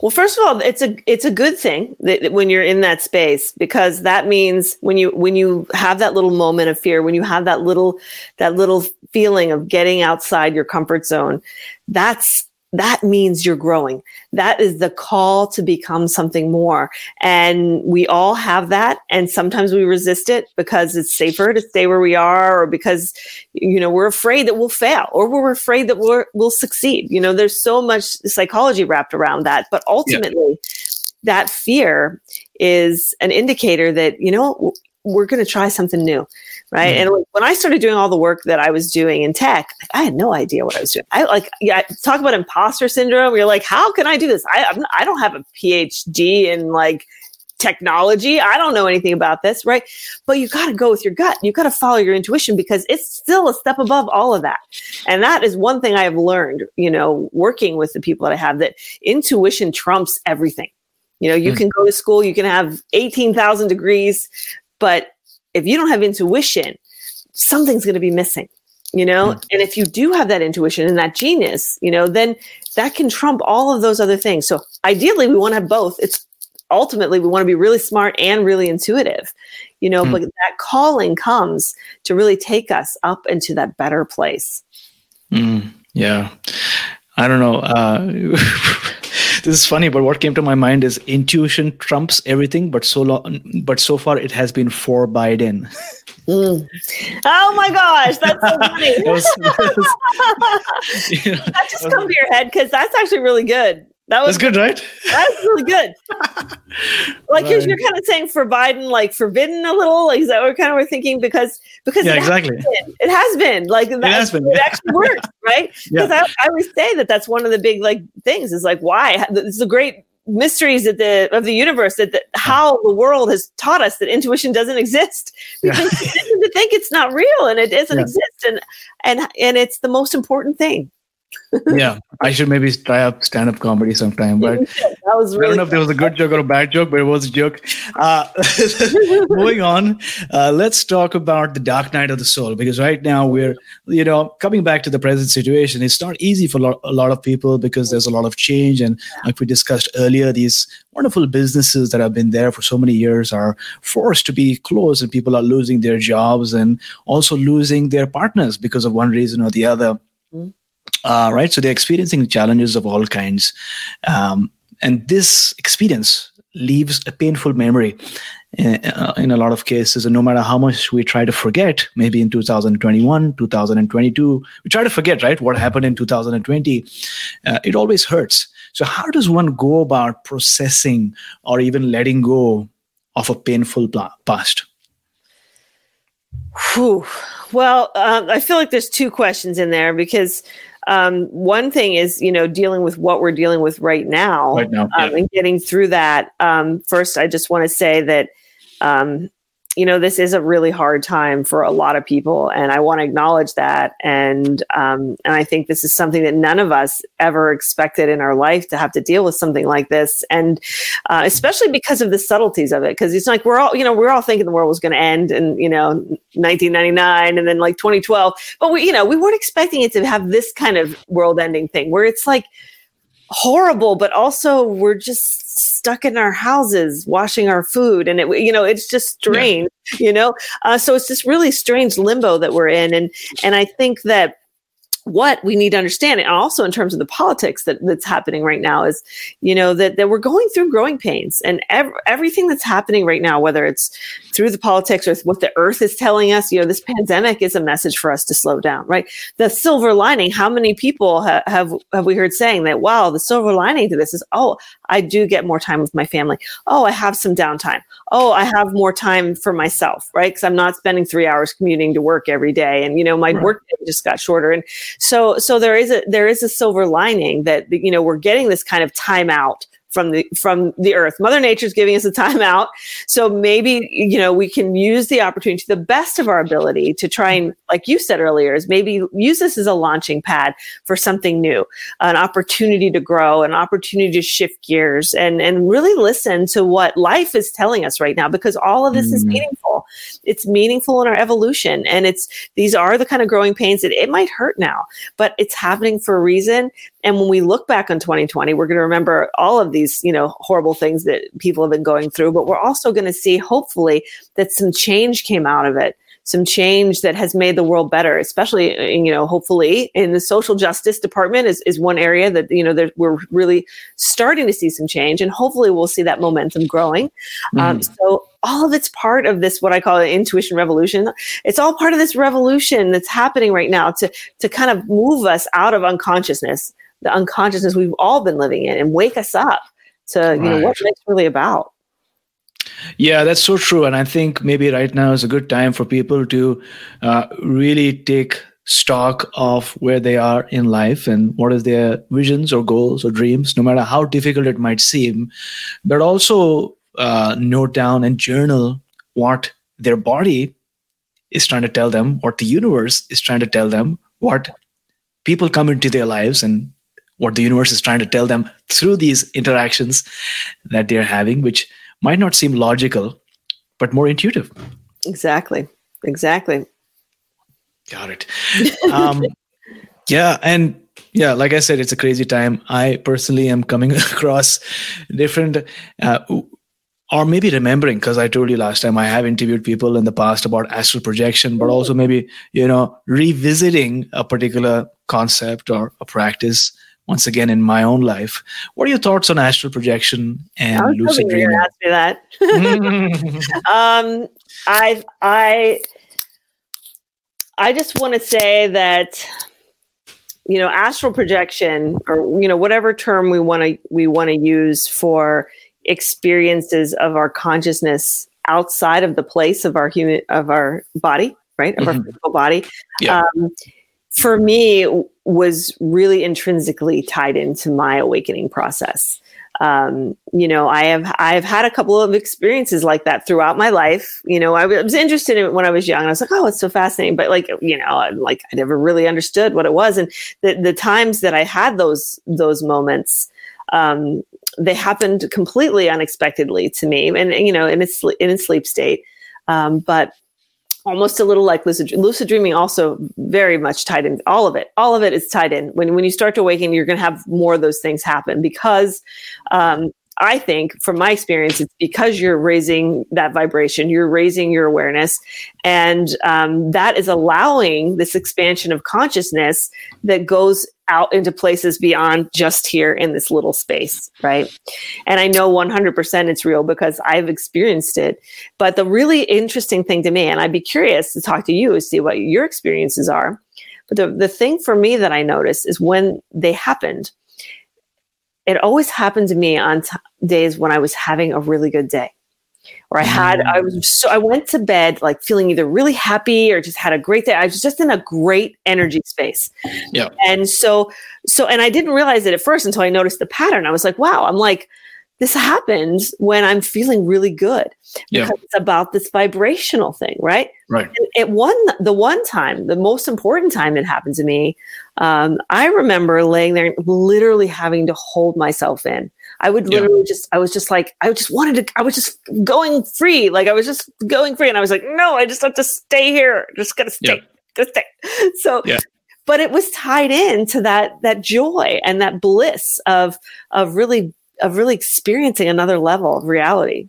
Well, first of all, it's a good thing that when you're in that space, because that means when you have that little moment of fear, when you have that little feeling of getting outside your comfort zone, that means you're growing. That is the call to become something more. And we all have that. And sometimes we resist it because it's safer to stay where we are, or because, we're afraid that we'll fail, or we're afraid that we'll succeed. There's so much psychology wrapped around that. But ultimately, that fear is an indicator that, we're going to try something new. Right. Mm-hmm. And when I started doing all the work that I was doing in tech, I had no idea what I was doing. Talk about imposter syndrome. You're like, how can I do this? I don't have a PhD in technology. I don't know anything about this. Right. But you got to go with your gut. You got to follow your intuition, because it's still a step above all of that. And that is one thing I have learned, working with the people that I have, that intuition trumps everything. You can go to school, you can have 18,000 degrees, but if you don't have intuition, something's going to be missing, and if you do have that intuition and that genius, then that can trump all of those other things. So ideally we want to have both. Ultimately we want to be really smart and really intuitive, but that calling comes to really take us up into that better place. Yeah. I don't know. This is funny, but what came to my mind is intuition trumps everything, but so far it has been for Biden. Oh my gosh, that's so funny. That just come to your head, because that's actually really good. That's good, right? That's really good. Right. You're kind of saying for Biden, forbidden a little. Is that what kind of we're thinking? Because yeah, exactly. It has been it actually works, right? Because I always say that's one of the big things is why it's the great mysteries of the universe, that how the world has taught us that intuition doesn't exist. We continue to think it's not real, and it doesn't exist, and it's the most important thing. Yeah, I should maybe try up stand-up comedy sometime. But that was really, I don't know if there was a good joke or a bad joke, but it was a joke. Moving on, let's talk about the dark night of the soul, because right now we're, coming back to the present situation. It's not easy for a lot of people, because there's a lot of change. And like we discussed earlier, these wonderful businesses that have been there for so many years are forced to be closed, and people are losing their jobs and also losing their partners because of one reason or the other. Right. So they're experiencing challenges of all kinds. And this experience leaves a painful memory in a lot of cases. And no matter how much we try to forget, maybe in 2021, 2022, we try to forget, right, what happened in 2020, it always hurts. So how does one go about processing or even letting go of a painful past? Whew. Well, I feel like there's two questions in there, because one thing is, dealing with what we're dealing with right now, and getting through that. First, I just want to say that, this is a really hard time for a lot of people, and I want to acknowledge that. And I think this is something that none of us ever expected in our life, to have to deal with something like this. And especially because of the subtleties of it, because it's we're all thinking the world was going to end in, 1999 and then 2012, but we weren't expecting it to have this kind of world ending thing where it's horrible, but also we're just stuck in our houses washing our food, and it's just strange. So it's this really strange limbo that we're in, and I think that what we need to understand, and also in terms of the politics that's happening right now, is, that we're going through growing pains, and everything that's happening right now, whether it's through the politics or what the earth is telling us, this pandemic is a message for us to slow down, right? The silver lining, how many people have we heard saying that, wow, the silver lining to this is, oh, I do get more time with my family. Oh, I have some downtime. Oh, I have more time for myself, right? Because I'm not spending 3 hours commuting to work every day. And, my work day just got shorter. And so there is a silver lining that, we're getting this kind of time out from the earth. Mother Nature's giving us a timeout. So maybe, we can use the opportunity to the best of our ability to try and, like you said earlier, is maybe use this as a launching pad for something new, an opportunity to grow, an opportunity to shift gears, and really listen to what life is telling us right now, because all of this is meaningful. meaningful. It's meaningful in our evolution. And these are the kind of growing pains that it might hurt now, but it's happening for a reason. And when we look back on 2020, we're going to remember all of these, horrible things that people have been going through, but we're also going to see, hopefully, that some change came out of it. Some change that has made the world better, especially, hopefully in the social justice department is one area that, we're really starting to see some change, and hopefully we'll see that momentum growing. So all of it's part of this, what I call an intuition revolution. It's all part of this revolution that's happening right now to kind of move us out of unconsciousness, the unconsciousness we've all been living in, and wake us up to, what life's really about. Yeah, that's so true. And I think maybe right now is a good time for people to really take stock of where they are in life and what is their visions or goals or dreams, no matter how difficult it might seem, but also note down and journal what their body is trying to tell them, what the universe is trying to tell them, what people come into their lives, and what the universe is trying to tell them through these interactions that they're having, which might not seem logical, but more intuitive. Exactly. Got it. Like I said, it's a crazy time. I personally am coming across different, or maybe remembering, because I told you last time I have interviewed people in the past about astral projection, but also maybe, revisiting a particular concept or a practice once again in my own life. What are your thoughts on astral projection and lucid dreaming? Ask me that. I just want to say that, astral projection, or whatever term we want to use for experiences of our consciousness outside of the place of our body, right, of our physical body. Yeah. For me, was really intrinsically tied into my awakening process. I've had a couple of experiences like that throughout my life. I was interested in it when I was young, and I was like, oh, it's so fascinating. But I never really understood what it was. And the times that I had those moments, they happened completely unexpectedly to me, and in a sleep state. But almost a little like lucid dreaming, also very much tied in. All of it is tied in. When you start to awaken, you're going to have more of those things happen, because I think from my experience, it's because you're raising that vibration, you're raising your awareness, and that is allowing this expansion of consciousness that goes out into places beyond just here in this little space, right? And I know 100% it's real because I've experienced it. But the really interesting thing to me, and I'd be curious to talk to you, is see what your experiences are. But the thing for me that I noticed is when they happened, it always happened to me on days when I was having a really good day. Or I went to bed like feeling either really happy or just had a great day. I was just in a great energy space. Yeah. And and I didn't realize it at first until I noticed the pattern. I was like, wow, this happens when I'm feeling really good, because it's about this vibrational thing, right? Right. And the most important time that happened to me, I remember laying there and literally having to hold myself in. I would literally I was just going free. Like I was just going free. And I was like, no, I just have to stay here. Just gotta stay. So, but it was tied into that joy and that bliss of really experiencing another level of reality.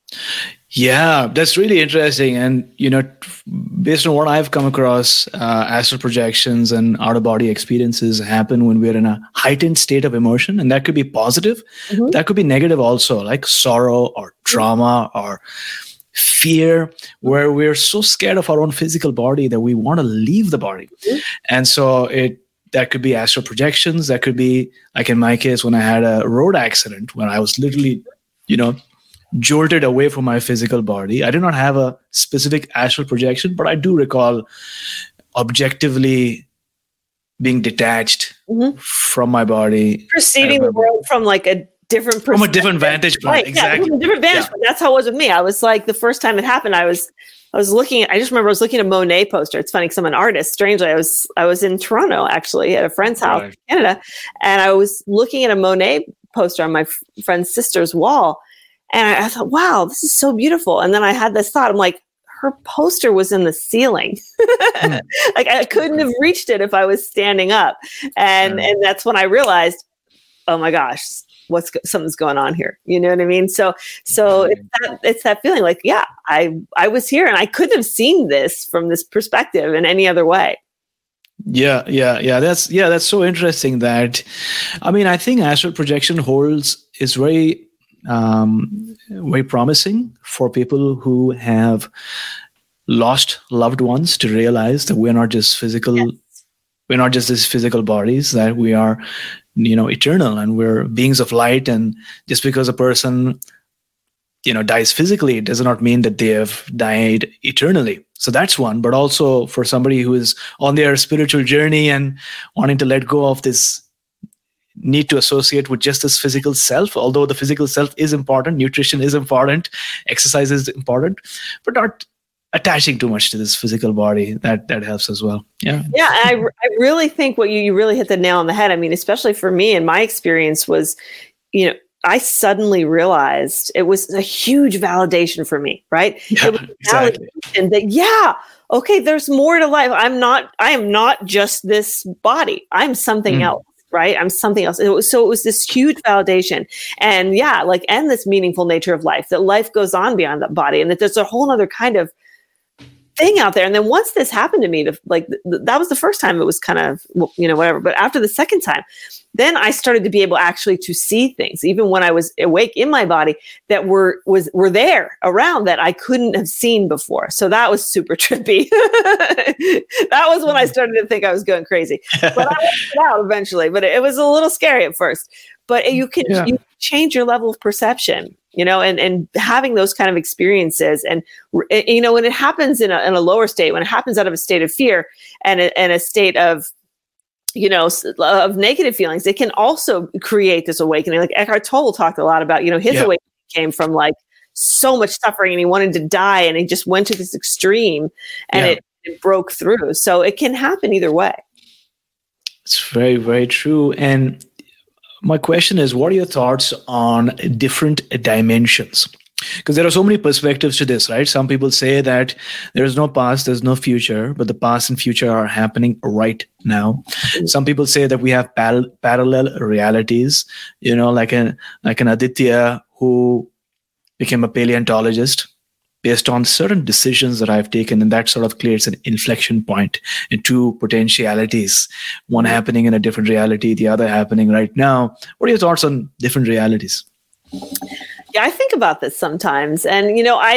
Yeah, that's really interesting. And, based on what I've come across, astral projections and out-of-body experiences happen when we're in a heightened state of emotion. And that could be positive. Mm-hmm. That could be negative also, like sorrow or trauma or fear, where we're so scared of our own physical body that we want to leave the body. Mm-hmm. And so that could be astral projections. That could be, like in my case, when I had a road accident, when I was literally, jolted away from my physical body. I did not have a specific astral projection, but I do recall objectively being detached from my body. Perceiving the world from like a different perspective. From a different vantage point. Right. Exactly. Yeah, from a different vantage point. That's how it was with me. I was like, the first time it happened, I just remember I was looking at a Monet poster. It's funny because I'm an artist. Strangely, I was in Toronto actually at a friend's house in Canada, and I was looking at a Monet poster on my friend's sister's wall. And I thought, wow, this is so beautiful. And then I had this thought, I'm like, her poster was in the ceiling. Like I couldn't have reached it if I was standing up. And that's when I realized, oh my gosh, something's going on here. You know what I mean? So it's that feeling like, yeah, I was here and I couldn't have seen this from this perspective in any other way. Yeah. That's so interesting that, I mean, I think astral projection is very, very promising for people who have lost loved ones to realize that we're not just physical. Yes. We're not just these physical bodies, that we are, eternal, and we're beings of light. And just because a person, dies physically, it does not mean that they have died eternally. So that's one. But also for somebody who is on their spiritual journey and wanting to let go of this need to associate with just this physical self, although the physical self is important, nutrition is important, exercise is important, but not attaching too much to this physical body, that helps as well. Yeah. I really think what you really hit the nail on the head. I mean, especially for me, and my experience was, I suddenly realized it was a huge validation for me, right? Yeah, it was exactly. That, okay, there's more to life. I am not just this body. I'm something else. Right? I'm something else. It was this huge validation, and and this meaningful nature of life, that life goes on beyond the body, and that there's a whole other kind of thing out there. And then once this happened to me, that was the first time it was kind of, whatever. But after the second time, then I started to be able actually to see things, even when I was awake in my body, that were there around that I couldn't have seen before. So that was super trippy. That was when I started to think I was going crazy. But I worked it out eventually. But it was a little scary at first. But you can change your level of perception, and having those kind of experiences. And, when it happens in a lower state, when it happens out of a state of fear and a state of, of negative feelings, it can also create this awakening. Like Eckhart Tolle talked a lot about, his awakening came from like so much suffering, and he wanted to die, and he just went to this extreme, and it broke through. So it can happen either way. It's very, very true. And my question is, what are your thoughts on different dimensions? Because there are so many perspectives to this, right? Some people say that there is no past, there's no future, but the past and future are happening right now. Some people say that we have parallel realities, like an Aditya who became a paleontologist based on certain decisions that I've taken, and that sort of creates an inflection point in two potentialities, one happening in a different reality, the other happening right now. What are your thoughts on different realities? Yeah, I think about this sometimes, and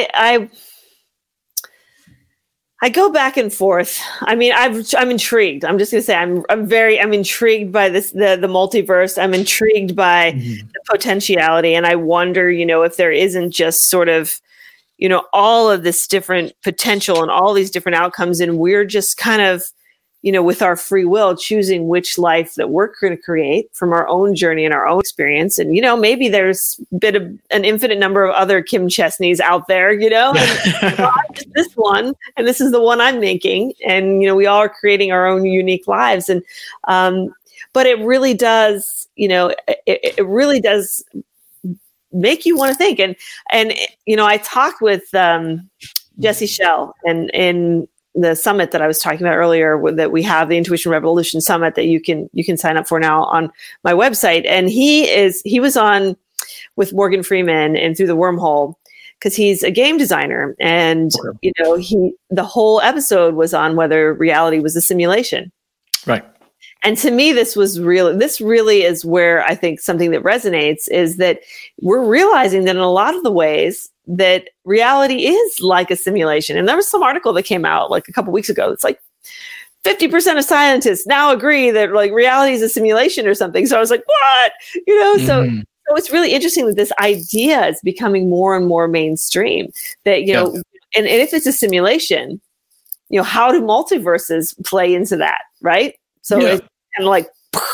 I go back and forth. I mean, I'm intrigued. I'm just going to say I'm intrigued by this the multiverse. I'm intrigued by the potentiality, and I wonder, if there isn't just sort of, all of this different potential and all these different outcomes, and we're just kind of, with our free will, choosing which life that we're going to create from our own journey and our own experience. And, maybe there's an infinite number of other Kim Chesneys out there, and, I'm just this one, and this is the one I'm making. And, we all are creating our own unique lives. And, but it really does, it really does make you want to think. And, I talked with Jesse Schell and in the summit that I was talking about earlier, that we have, the Intuition Revolution Summit, that you can sign up for now on my website. And he was on with Morgan Freeman and Through the Wormhole, because he's a game designer. And, the whole episode was on whether reality was a simulation. Right. And to me, this really is where I think something that resonates is that we're realizing that in a lot of the ways that reality is like a simulation. And there was some article that came out like a couple weeks ago. It's like 50% of scientists now agree that like reality is a simulation or something. So I was like, what? So it's really interesting that this idea is becoming more and more mainstream, that, and if it's a simulation, how do multiverses play into that? Right. So it's kind of like,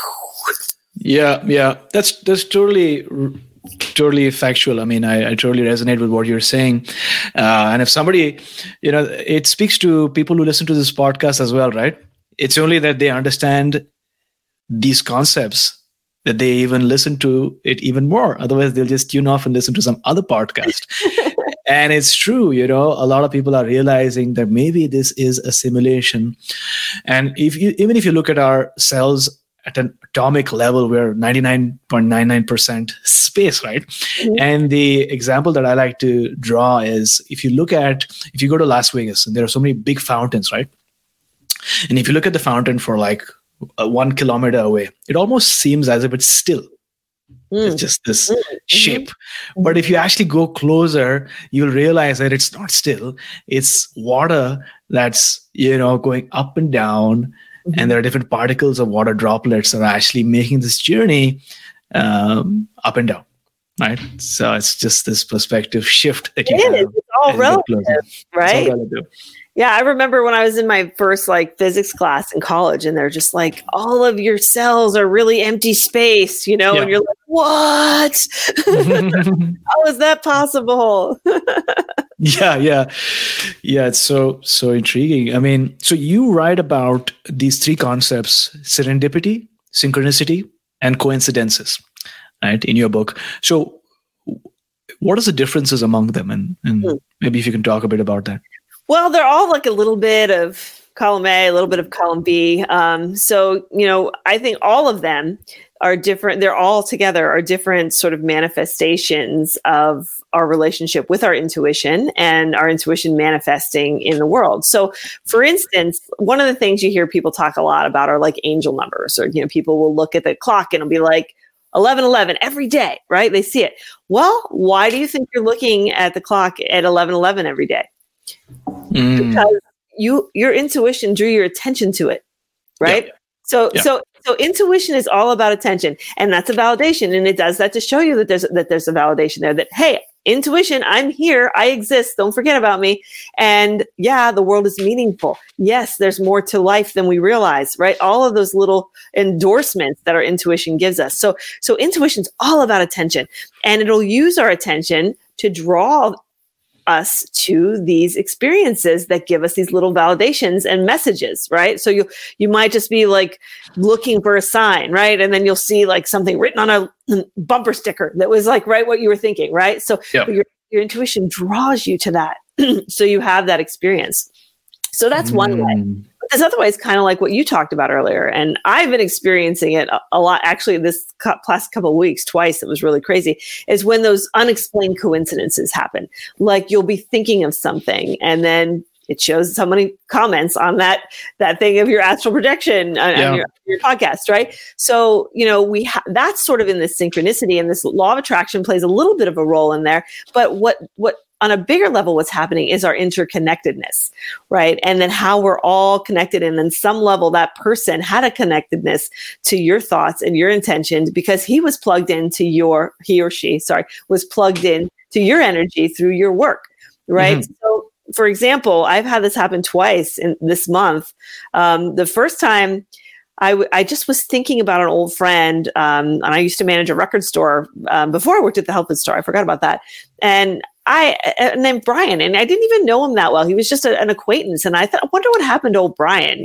that's totally factual. I mean, I totally resonate with what you're saying. And if somebody, it speaks to people who listen to this podcast as well, right? It's only that they understand these concepts that they even listen to it even more. Otherwise, they'll just tune off and listen to some other podcast. And it's true, a lot of people are realizing that maybe this is a simulation. And even if you look at our cells at an atomic level, we're 99.99% space, right? Mm-hmm. And the example that I like to draw is if you go to Las Vegas, and there are so many big fountains, right? And if you look at the fountain for like 1 kilometer away, it almost seems as if it's still. It's just this shape. But if you actually go closer, you'll realize that it's not still. It's water that's, going up and down. And there are different particles of water droplets that are actually making this journey up and down, right? So it's just this perspective shift that you have. It's all relative, right? It's all relative. Yeah, I remember when I was in my first physics class in college, and they're just like, all of your cells are really empty space, and you're like, what? How is that possible? Yeah. It's so intriguing. I mean, so you write about these three concepts: serendipity, synchronicity, and coincidences, right, in your book. So what are the differences among them? And maybe if you can talk a bit about that. Well, they're all like a little bit of column A, a little bit of column B. So, I think all of them are different. They're all together are different sort of manifestations of our relationship with our intuition and our intuition manifesting in the world. So, for instance, one of the things you hear people talk a lot about are like angel numbers, or, people will look at the clock and it'll be like 11:11 every day, right? They see it. Well, why do you think you're looking at the clock at 11:11 every day? Because your intuition drew your attention to it, right? So intuition is all about attention, and that's a validation, and it does that to show you that there's a validation there. That, hey, intuition, I'm here, I exist. Don't forget about me. And the world is meaningful. Yes, there's more to life than we realize, right? All of those little endorsements that our intuition gives us. So intuition's all about attention, and it'll use our attention to draw us to these experiences that give us these little validations and messages, right? So you might just be like looking for a sign, right? And then you'll see like something written on a bumper sticker that was like right what you were thinking, right? So your intuition draws you to that. So you have that experience. So that's one way. But this other way is kind of like what you talked about earlier. And I've been experiencing it a lot. Actually, this last couple of weeks, twice, it was really crazy, is when those unexplained coincidences happen. Like you'll be thinking of something and then it shows somebody comments on that thing of your astral projection on your podcast, right? So, that's sort of in this synchronicity, and this law of attraction plays a little bit of a role in there. But what on a bigger level, what's happening is our interconnectedness, right? And then how we're all connected. And then some level, that person had a connectedness to your thoughts and your intentions because he or she was plugged in to your energy through your work, right? Mm-hmm. So, for example, I've had this happen twice in this month. The first time, I just was thinking about an old friend, and I used to manage a record store before I worked at the health food store. I forgot about that. And named Brian, and I didn't even know him that well. He was just an acquaintance. And I thought, I wonder what happened to old Brian,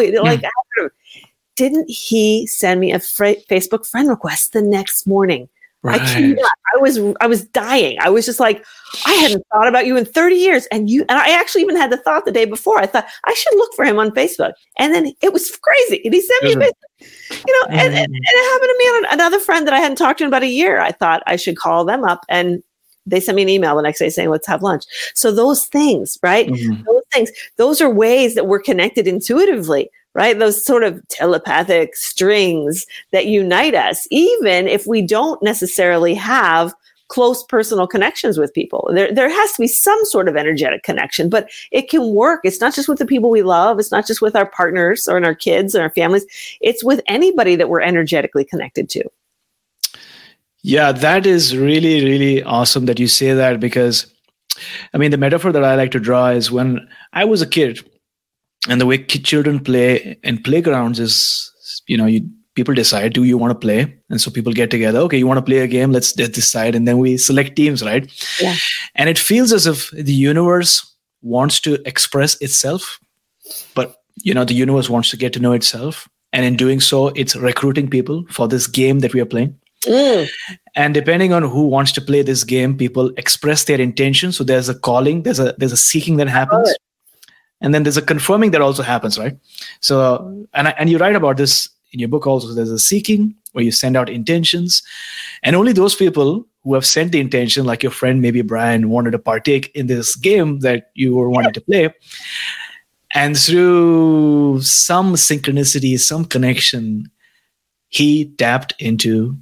didn't he send me a Facebook friend request the next morning? Right. I was dying. I was just like, I hadn't thought about you in 30 years. And I actually even had the thought the day before. I thought I should look for him on Facebook. And then it was crazy. And he sent me a Facebook, and it happened to me on another friend that I hadn't talked to in about a year. I thought I should call them up, and they sent me an email the next day saying, let's have lunch. So those things, right? Mm-hmm. Those are ways that we're connected intuitively, right? Those sort of telepathic strings that unite us, even if we don't necessarily have close personal connections with people. There has to be some sort of energetic connection, but it can work. It's not just with the people we love. It's not just with our partners or our kids and our families. It's with anybody that we're energetically connected to. Yeah, that is really, really awesome that you say that, because, I mean, the metaphor that I like to draw is when I was a kid, and the way children play in playgrounds is, people decide, do you want to play? And so people get together. Okay, you want to play a game? Let's decide. And then we select teams, right? Yeah. And it feels as if the universe wants to express itself, but, the universe wants to get to know itself. And in doing so, it's recruiting people for this game that we are playing. And depending on who wants to play this game, people express their intention. So there's a calling, there's a seeking that happens. And then there's a confirming that also happens, right? So, and you write about this in your book also. There's a seeking where you send out intentions, and only those people who have sent the intention, like your friend, maybe Brian, wanted to partake in this game that you were wanting to play. And through some synchronicity, some connection, he tapped into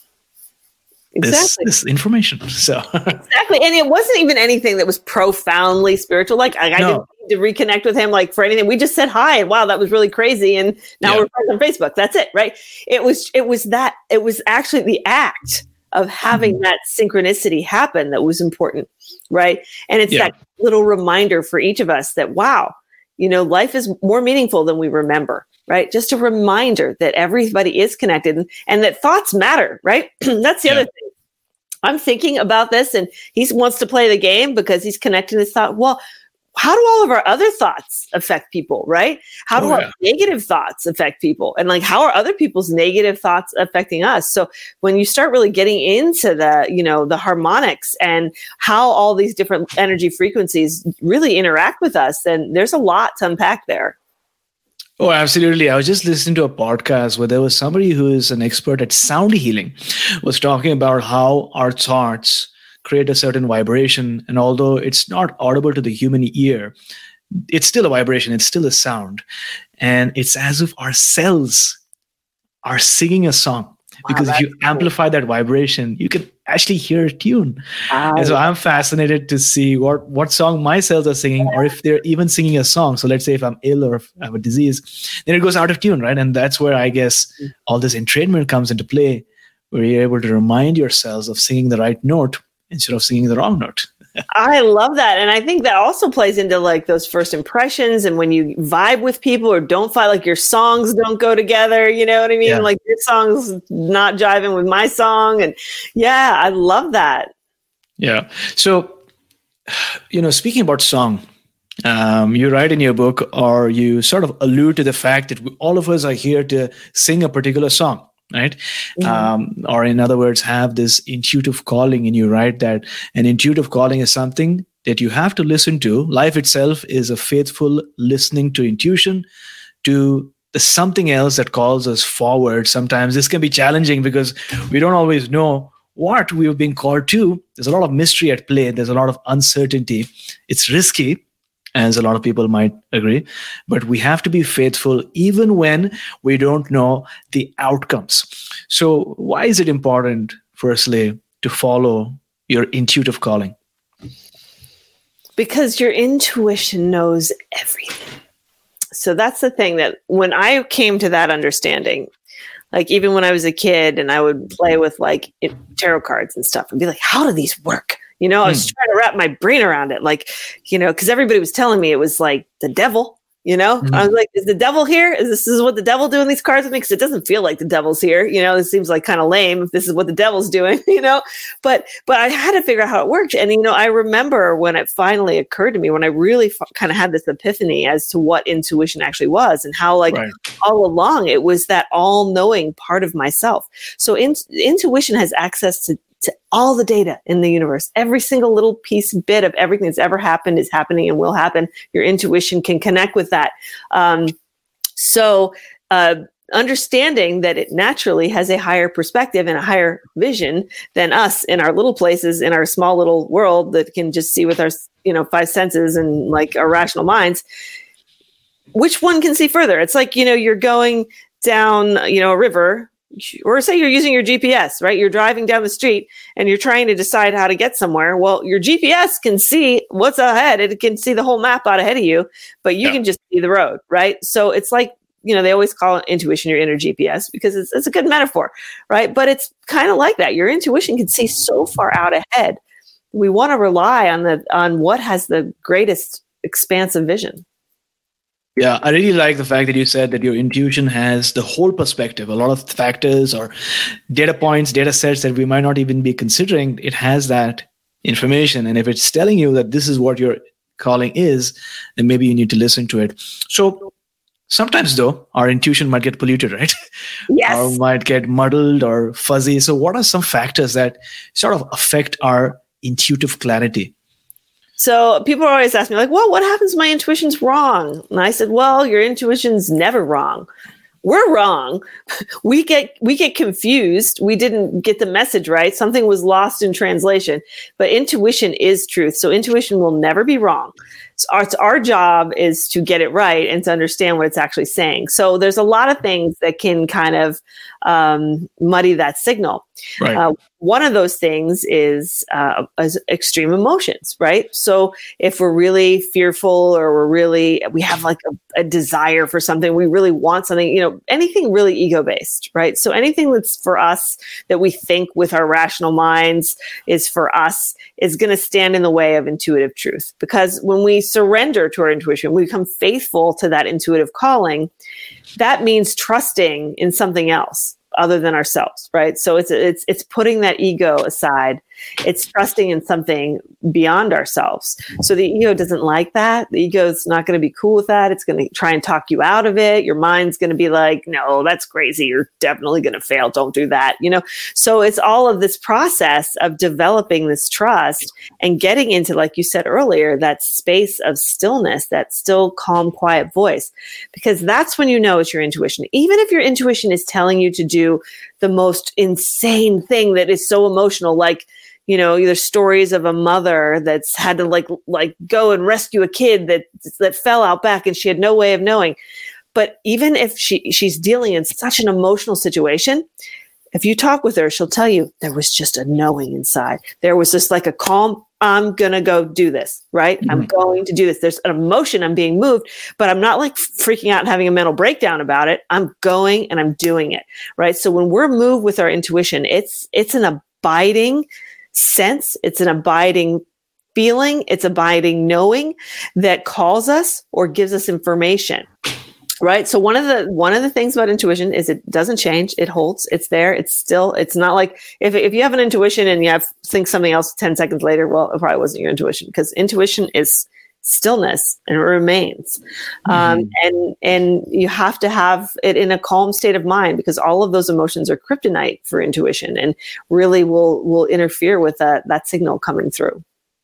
this information. So exactly. And it wasn't even anything that was profoundly spiritual. Like I didn't need to reconnect with him like for anything. We just said hi and wow, that was really crazy. And now we're friends on Facebook. That's it. Right. It was actually the act of having that synchronicity happen that was important. Right. And it's that little reminder for each of us that, wow, life is more meaningful than we remember. Right. Just a reminder that everybody is connected and that thoughts matter. Right. That's the other thing. I'm thinking about this and he wants to play the game because he's connecting his thought. Well, how do all of our other thoughts affect people? Right. How do our negative thoughts affect people? And like, how are other people's negative thoughts affecting us? So when you start really getting into the harmonics and how all these different energy frequencies really interact with us, then there's a lot to unpack there. Oh, absolutely. I was just listening to a podcast where there was somebody who is an expert at sound healing was talking about how our thoughts create a certain vibration. And although it's not audible to the human ear, it's still a vibration. It's still a sound. And it's as if our cells are singing a song. Because if you amplify that vibration, you can actually hear a tune. And so I'm fascinated to see what song my cells are singing, or if they're even singing a song. So let's say if I'm ill or if I have a disease, then it goes out of tune, right? And that's where I guess all this entrainment comes into play, where you're able to remind yourselves of singing the right note instead of singing the wrong note. I love that. And I think that also plays into like those first impressions and when you vibe with people or don't fight, like your songs don't go together. You know what I mean? Yeah. Like your song's not jiving with my song. And yeah, I love that. Yeah. So, speaking about song, you write in your book or you sort of allude to the fact that all of us are here to sing a particular song. Right. Or in other words, have this intuitive calling. And you write that an intuitive calling is something that you have to listen to. Life itself is a faithful listening to intuition, to the something else that calls us forward. Sometimes this can be challenging because we don't always know what we've been called to. There's a lot of mystery at play. There's a lot of uncertainty. It's risky, as a lot of people might agree, but we have to be faithful even when we don't know the outcomes. So why is it important, firstly, to follow your intuitive calling? Because your intuition knows everything. So that's the thing that when I came to that understanding, like even when I was a kid and I would play with like tarot cards and stuff and be like, how do these work? I was trying to wrap my brain around it, like, because everybody was telling me it was like the devil, I was like, is the devil here? This is what the devil doing these cards with me? Because it doesn't feel like the devil's here. It seems like kind of lame if this is what the devil's doing, but I had to figure out how it worked. And, I remember when it finally occurred to me, when I really kind of had this epiphany as to what intuition actually was and how all along it was that all knowing part of myself. So intuition has access to all the data in the universe. Every single little bit of everything that's ever happened is happening and will happen. Your intuition can connect with that. So understanding that it naturally has a higher perspective and a higher vision than us in our little places, in our small little world that can just see with our, five senses and like our rational minds. Which one can see further? It's like, you're going down, a river, or say you're using your GPS, right? You're driving down the street and you're trying to decide how to get somewhere. Well, your GPS can see what's ahead. It can see the whole map out ahead of you, but you can just see the road, right? So it's like, they always call intuition your inner GPS because it's a good metaphor, right? But it's kind of like that. Your intuition can see so far out ahead. We want to rely on what has the greatest expansive vision. Yeah, I really like the fact that you said that your intuition has the whole perspective, a lot of factors or data points, data sets that we might not even be considering. It has that information. And if it's telling you that this is what your calling is, then maybe you need to listen to it. So Sometimes, though, our intuition might get polluted, right? Yes. Or might get muddled or fuzzy. So what are some factors that sort of affect our intuitive clarity? So people always ask me, like, well, what happens when my intuition's wrong? And I said, well, your intuition's never wrong. We're wrong. We get confused. We didn't get the message right. Something was lost in translation. But intuition is truth. So intuition will never be wrong. So our job is to get it right and to understand what it's actually saying. So there's a lot of things that can kind of muddy that signal. Right. One of those things is extreme emotions, right? So if we're really fearful or we have like a desire for something, we really want something, anything really ego-based, right? So anything that's for us that we think with our rational minds is for us is going to stand in the way of intuitive truth. Because when we surrender to our intuition, we become faithful to that intuitive calling. That means trusting in something else other than ourselves, right? So it's putting that ego aside. It's trusting in something beyond ourselves. So the ego doesn't like that. The ego is not going to be cool with that. It's going to try and talk you out of it. Your mind's going to be like, no, that's crazy. You're definitely going to fail. Don't do that. So it's all of this process of developing this trust and getting into, like you said earlier, that space of stillness, that still, calm, quiet voice, because that's when you know it's your intuition. Even if your intuition is telling you to do the most insane thing that is so emotional, like, there's stories of a mother that's had to like go and rescue a kid that fell out back and she had no way of knowing. But even if she's dealing in such an emotional situation, if you talk with her, she'll tell you there was just a knowing inside. There was just like a calm, I'm going to go do this, right? Mm-hmm. I'm going to do this. There's an emotion, I'm being moved, but I'm not like freaking out and having a mental breakdown about it. I'm going and I'm doing it, right? So when we're moved with our intuition, it's an abiding sense, it's an abiding feeling, it's abiding knowing that calls us or gives us information, right? So one of the things about intuition is it doesn't change, it holds, it's there, it's still, it's not like if you have an intuition and you think something else 10 seconds later, well, it probably wasn't your intuition, because intuition is stillness and it remains. And you have to have it in a calm state of mind, because all of those emotions are kryptonite for intuition and really will interfere with that signal coming through.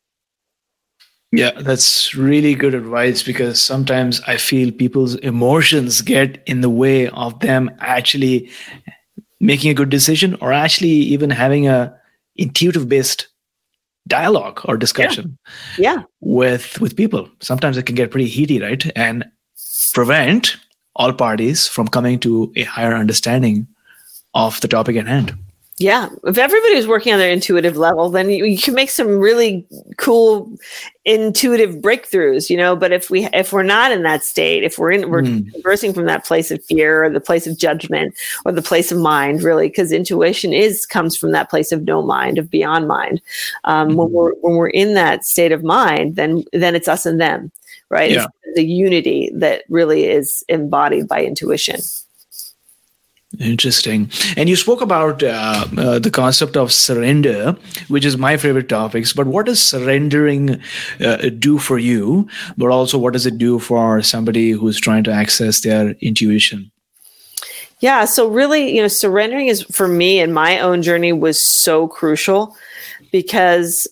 Yeah, that's really good advice, because sometimes I feel people's emotions get in the way of them actually making a good decision or actually even having a intuitive based dialogue or discussion with people. Sometimes it can get pretty heaty, right? And prevent all parties from coming to a higher understanding of the topic at hand. Yeah. If everybody was working on their intuitive level, then you can make some really cool intuitive breakthroughs, but if we're not in that state, if we're conversing from that place of fear or the place of judgment or the place of mind, really, because intuition comes from that place of no mind, of beyond mind. When we're in that state of mind, then it's us and them, right? Yeah. It's the unity that really is embodied by intuition. Interesting. And you spoke about the concept of surrender, which is my favorite topics. But what does surrendering do for you? But also, what does it do for somebody who's trying to access their intuition? Yeah. So really, surrendering is, for me, in my own journey, was so crucial because,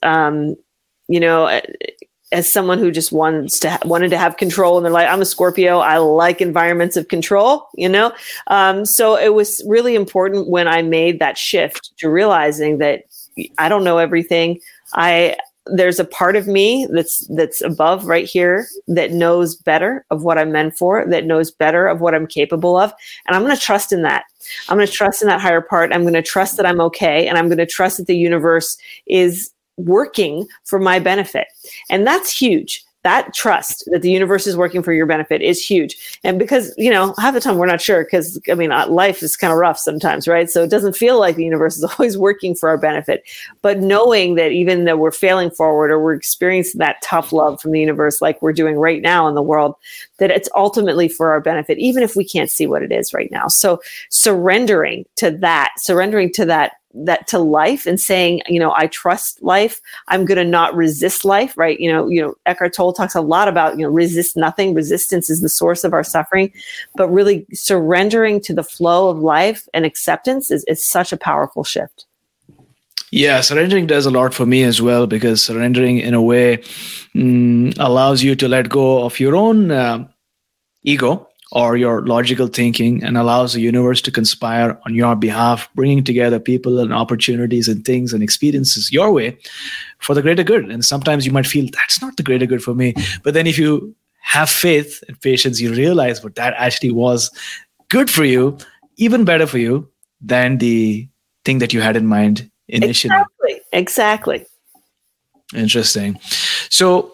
as someone who just wanted to have control in their life, I'm a Scorpio. I like environments of control, So it was really important when I made that shift to realizing that I don't know everything. There's a part of me that's above right here that knows better of what I'm meant for, that knows better of what I'm capable of. And I'm going to trust in that. I'm going to trust in that higher part. I'm going to trust that I'm okay. And I'm going to trust that the universe is working for my benefit. And that's huge. That trust that the universe is working for your benefit is huge. And because, half the time we're not sure, because life is kind of rough sometimes, right? So it doesn't feel like the universe is always working for our benefit. But knowing that even though we're failing forward or we're experiencing that tough love from the universe, like we're doing right now in the world, that it's ultimately for our benefit, even if we can't see what it is right now. So surrendering to that that to life and saying, I trust life. I'm going to not resist life, right? Eckhart Tolle talks a lot about, resist nothing. Resistance is the source of our suffering, but really surrendering to the flow of life and acceptance is such a powerful shift. Yeah, surrendering does a lot for me as well, because surrendering in a way allows you to let go of your own ego or your logical thinking, and allows the universe to conspire on your behalf, bringing together people and opportunities and things and experiences your way for the greater good. And sometimes you might feel that's not the greater good for me. But then if you have faith and patience, you realize what that actually was good for you, even better for you than the thing that you had in mind initially. Exactly. Interesting. So,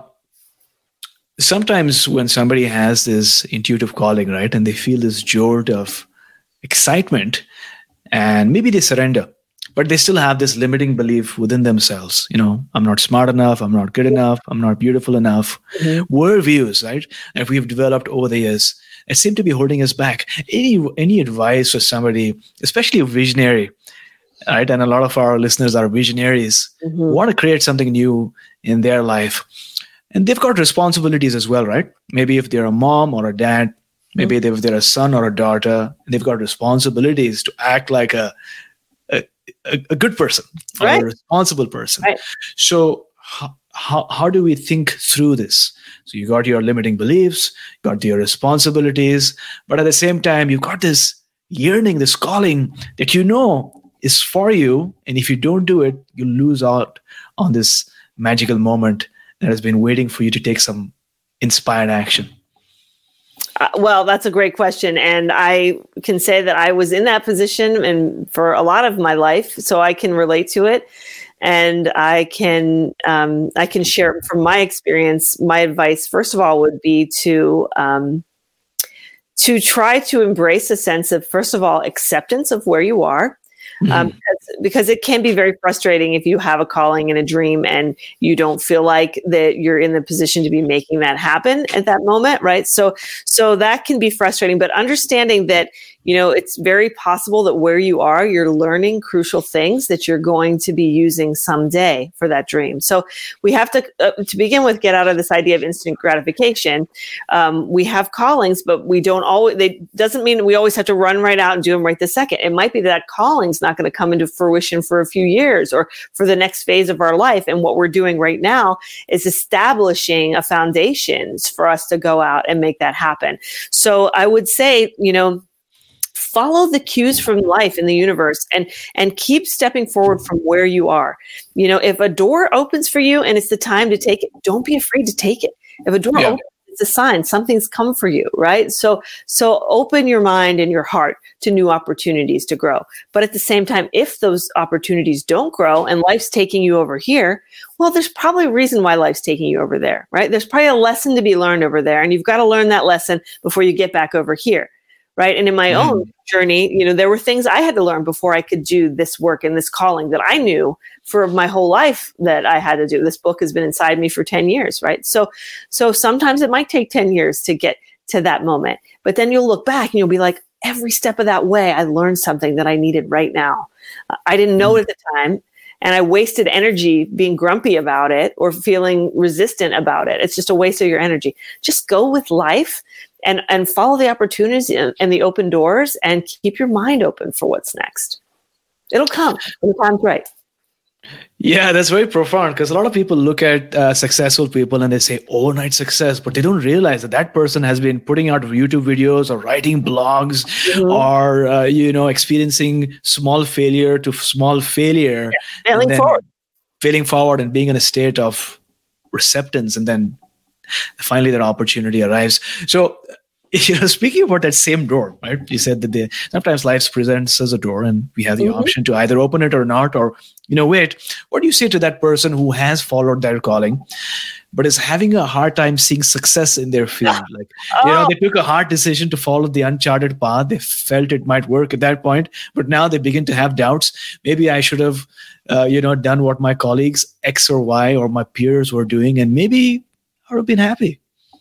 sometimes when somebody has this intuitive calling, right, and they feel this jolt of excitement, and maybe they surrender, but they still have this limiting belief within themselves. I'm not smart enough. I'm not good enough. I'm not beautiful enough. Worldviews, right? And we've developed over the years, it seemed to be holding us back. Any advice for somebody, especially a visionary, right? And a lot of our listeners are visionaries, who want to create something new in their life. And they've got responsibilities as well, right? Maybe if they're a mom or a dad, maybe if they're a son or a daughter, they've got responsibilities to act like a good person, right? Or a responsible person. Right. So how do we think through this? So you got your limiting beliefs, you got your responsibilities, but at the same time, you've got this yearning, this calling that is for you. And if you don't do it, you lose out on this magical moment that has been waiting for you to take some inspired action? Well, that's a great question. And I can say that I was in that position and for a lot of my life, so I can relate to it. And I can share from my experience. My advice, first of all, would be to try to embrace a sense of, first of all, acceptance of where you are. Because it can be very frustrating if you have a calling and a dream and you don't feel like that you're in the position to be making that happen at that moment, right? So that can be frustrating, but understanding that, it's very possible that where you are, you're learning crucial things that you're going to be using someday for that dream. So we have to begin with, get out of this idea of instant gratification. We have callings, but we don't always, doesn't mean we always have to run right out and do them right this second. It might be that calling's not going to come into fruition for a few years or for the next phase of our life. And what we're doing right now is establishing a foundations for us to go out and make that happen. So I would say, follow the cues from life in the universe and keep stepping forward from where you are. If a door opens for you and it's the time to take it, don't be afraid to take it. If a door opens, it's a sign something's come for you, right? So open your mind and your heart to new opportunities to grow. But at the same time, if those opportunities don't grow and life's taking you over here, well, there's probably a reason why life's taking you over there, right? There's probably a lesson to be learned over there, and you've got to learn that lesson before you get back over here. Right. And in my own journey, there were things I had to learn before I could do this work and this calling that I knew for my whole life that I had to do. This book has been inside me for 10 years. Right. So sometimes it might take 10 years to get to that moment. But then you'll look back and you'll be like, every step of that way, I learned something that I needed right now. I didn't know it at the time. And I wasted energy being grumpy about it or feeling resistant about it. It's just a waste of your energy. Just go with life and follow the opportunities and the open doors and keep your mind open for what's next. It'll come when the time's right. Yeah, that's very profound, because a lot of people look at successful people and they say overnight success, but they don't realize that person has been putting out YouTube videos or writing blogs or, experiencing small failure to small failure. Yeah, failing forward and being in a state of receptance, and then finally that opportunity arrives. So, speaking about that same door, right? You said that sometimes life presents us a door and we have the option to either open it or not, or, wait. What do you say to that person who has followed their calling, but is having a hard time seeing success in their field? Like, they took a hard decision to follow the uncharted path. They felt it might work at that point, but now they begin to have doubts. Maybe I should have, done what my colleagues X or Y or my peers were doing, and maybe I would have been happy.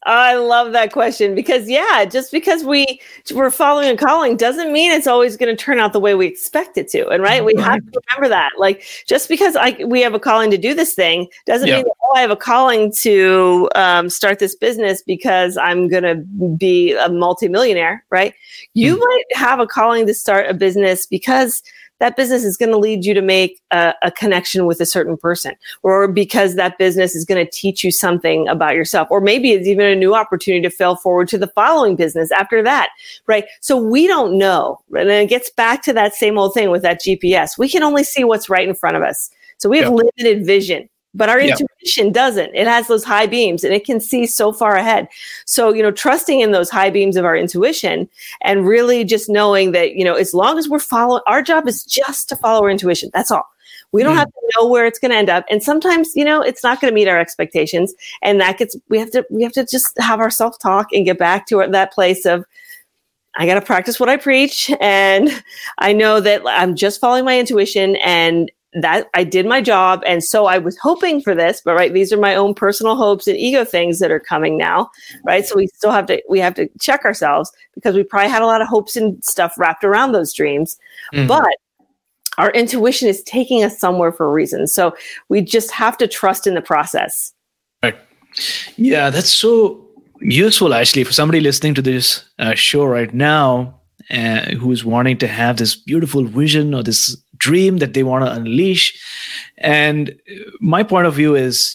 I love that question because just because we're following a calling doesn't mean it's always going to turn out the way we expect it to. And we have to remember that. Like just because we have a calling to do this thing doesn't mean that, I have a calling to start this business because I'm going to be a multimillionaire, right? You might have a calling to start a business because that business is going to lead you to make a connection with a certain person, or because that business is going to teach you something about yourself, or maybe it's even a new opportunity to fail forward to the following business after that, right? So we don't know. And it gets back to that same old thing with that GPS. We can only see what's right in front of us. So we have limited vision. But our intuition doesn't. It has those high beams and it can see so far ahead. So, trusting in those high beams of our intuition and really just knowing that, as long as we're following, our job is just to follow our intuition. That's all. We don't have to know where it's going to end up. And sometimes, it's not going to meet our expectations. And we have to just have our self-talk and get back to that place of, I got to practice what I preach. And I know that I'm just following my intuition and that I did my job. And so I was hoping for this, but these are my own personal hopes and ego things that are coming now. Right. So we have to check ourselves because we probably had a lot of hopes and stuff wrapped around those dreams, but our intuition is taking us somewhere for a reason. So we just have to trust in the process. Right. Yeah. That's so useful actually for somebody listening to this show right now, who's wanting to have this beautiful vision or this dream that they want to unleash. And my point of view is,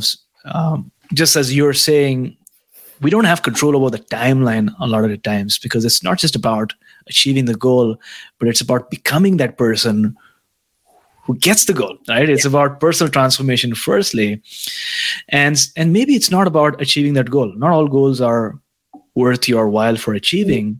just as you're saying, we don't have control over the timeline a lot of the times, because it's not just about achieving the goal, but it's about becoming that person who gets the goal, right? It's about personal transformation firstly. And maybe it's not about achieving that goal. Not all goals are worth your while for achieving.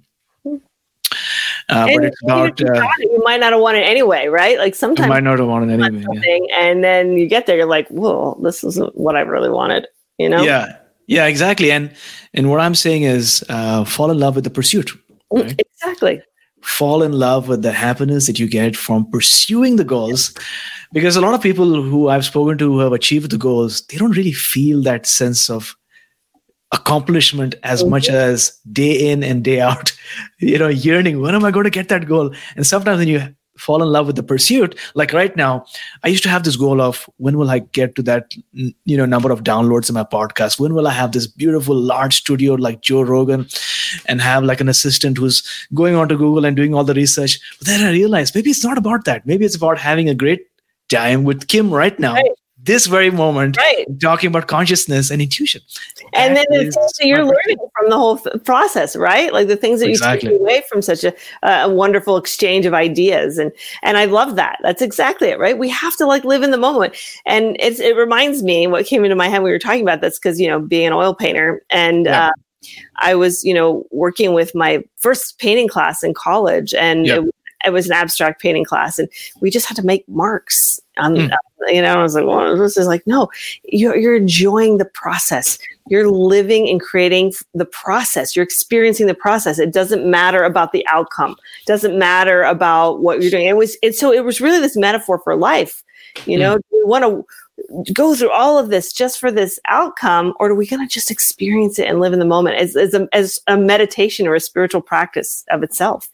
But it's about you might not have wanted it anyway, right? Like sometimes you might not have wanted it anyway, and then you get there, you're like, "Whoa, this isn't what I really wanted," Yeah, exactly. And what I'm saying is, fall in love with the pursuit. Right? Exactly. Fall in love with the happiness that you get from pursuing the goals, because a lot of people who I've spoken to who have achieved the goals, they don't really feel that sense of accomplishment as much as day in and day out, yearning, when am I going to get that goal? And sometimes when you fall in love with the pursuit, like right now, I used to have this goal of when will I get to that, number of downloads in my podcast? When will I have this beautiful large studio like Joe Rogan and have like an assistant who's going on to Google and doing all the research? But then I realized maybe it's not about that. Maybe it's about having a great time with Kim right now. Right. This very moment, talking about consciousness and intuition. And then you're learning from the whole process, right? Like the things that you take away from such a wonderful exchange of ideas. And I love that. That's exactly it, right? We have to live in the moment. And it reminds me what came into my head when we were talking about this, because, being an oil painter and I was, working with my first painting class in college, and it was an abstract painting class, and we just had to make marks on, I was like, well, this is like, no, you're enjoying the process. You're living and creating the process. You're experiencing the process. It doesn't matter about the outcome. It doesn't matter about what you're doing. It was really this metaphor for life. Do we want to go through all of this just for this outcome, or are we going to just experience it and live in the moment as a meditation or a spiritual practice of itself,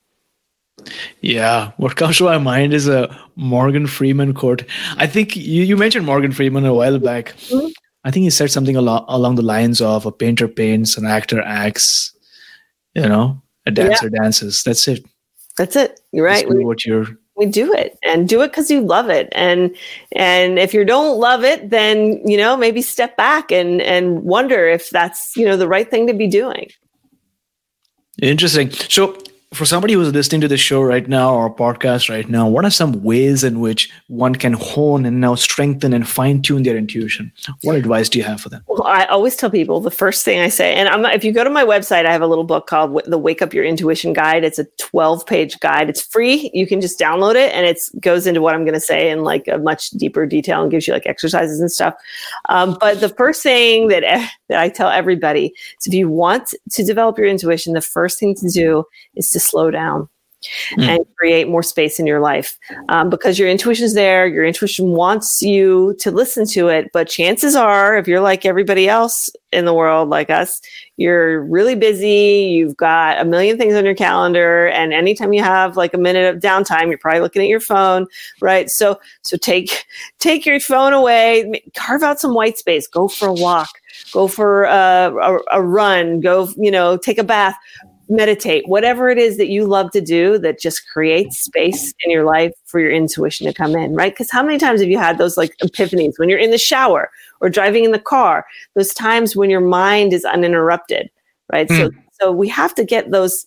Yeah, what comes to my mind is a Morgan Freeman quote. I think you mentioned Morgan Freeman a while back. Mm-hmm. I think he said something along the lines of a painter paints, an actor acts, a dancer dances. That's it. That's it. You're right. We do it, and do it because you love it. And if you don't love it, then, maybe step back and wonder if that's, the right thing to be doing. Interesting. So for somebody who's listening to this show right now or podcast right now, what are some ways in which one can hone and now strengthen and fine-tune their intuition? What advice do you have for them? Well, I always tell people the first thing I say, and if you go to my website, I have a little book called The Wake Up Your Intuition Guide. It's a 12-page guide. It's free. You can just download it, and it goes into what I'm going to say in a much deeper detail and gives you exercises and stuff. But the first thing that I tell everybody is if you want to develop your intuition, the first thing to do is to slow down. and create more space in your life, because your intuition's there. Your intuition wants you to listen to it, but chances are, if you're like everybody else in the world, like us, you're really busy. You've got a million things on your calendar, and anytime you have like a minute of downtime, you're probably looking at your phone, right? So take your phone away, carve out some white space, go for a walk, go for a run, go, take a bath. Meditate, whatever it is that you love to do that just creates space in your life for your intuition to come in, right? Because how many times have you had those like epiphanies when you're in the shower or driving in the car, those times when your mind is uninterrupted, right? So we have to get those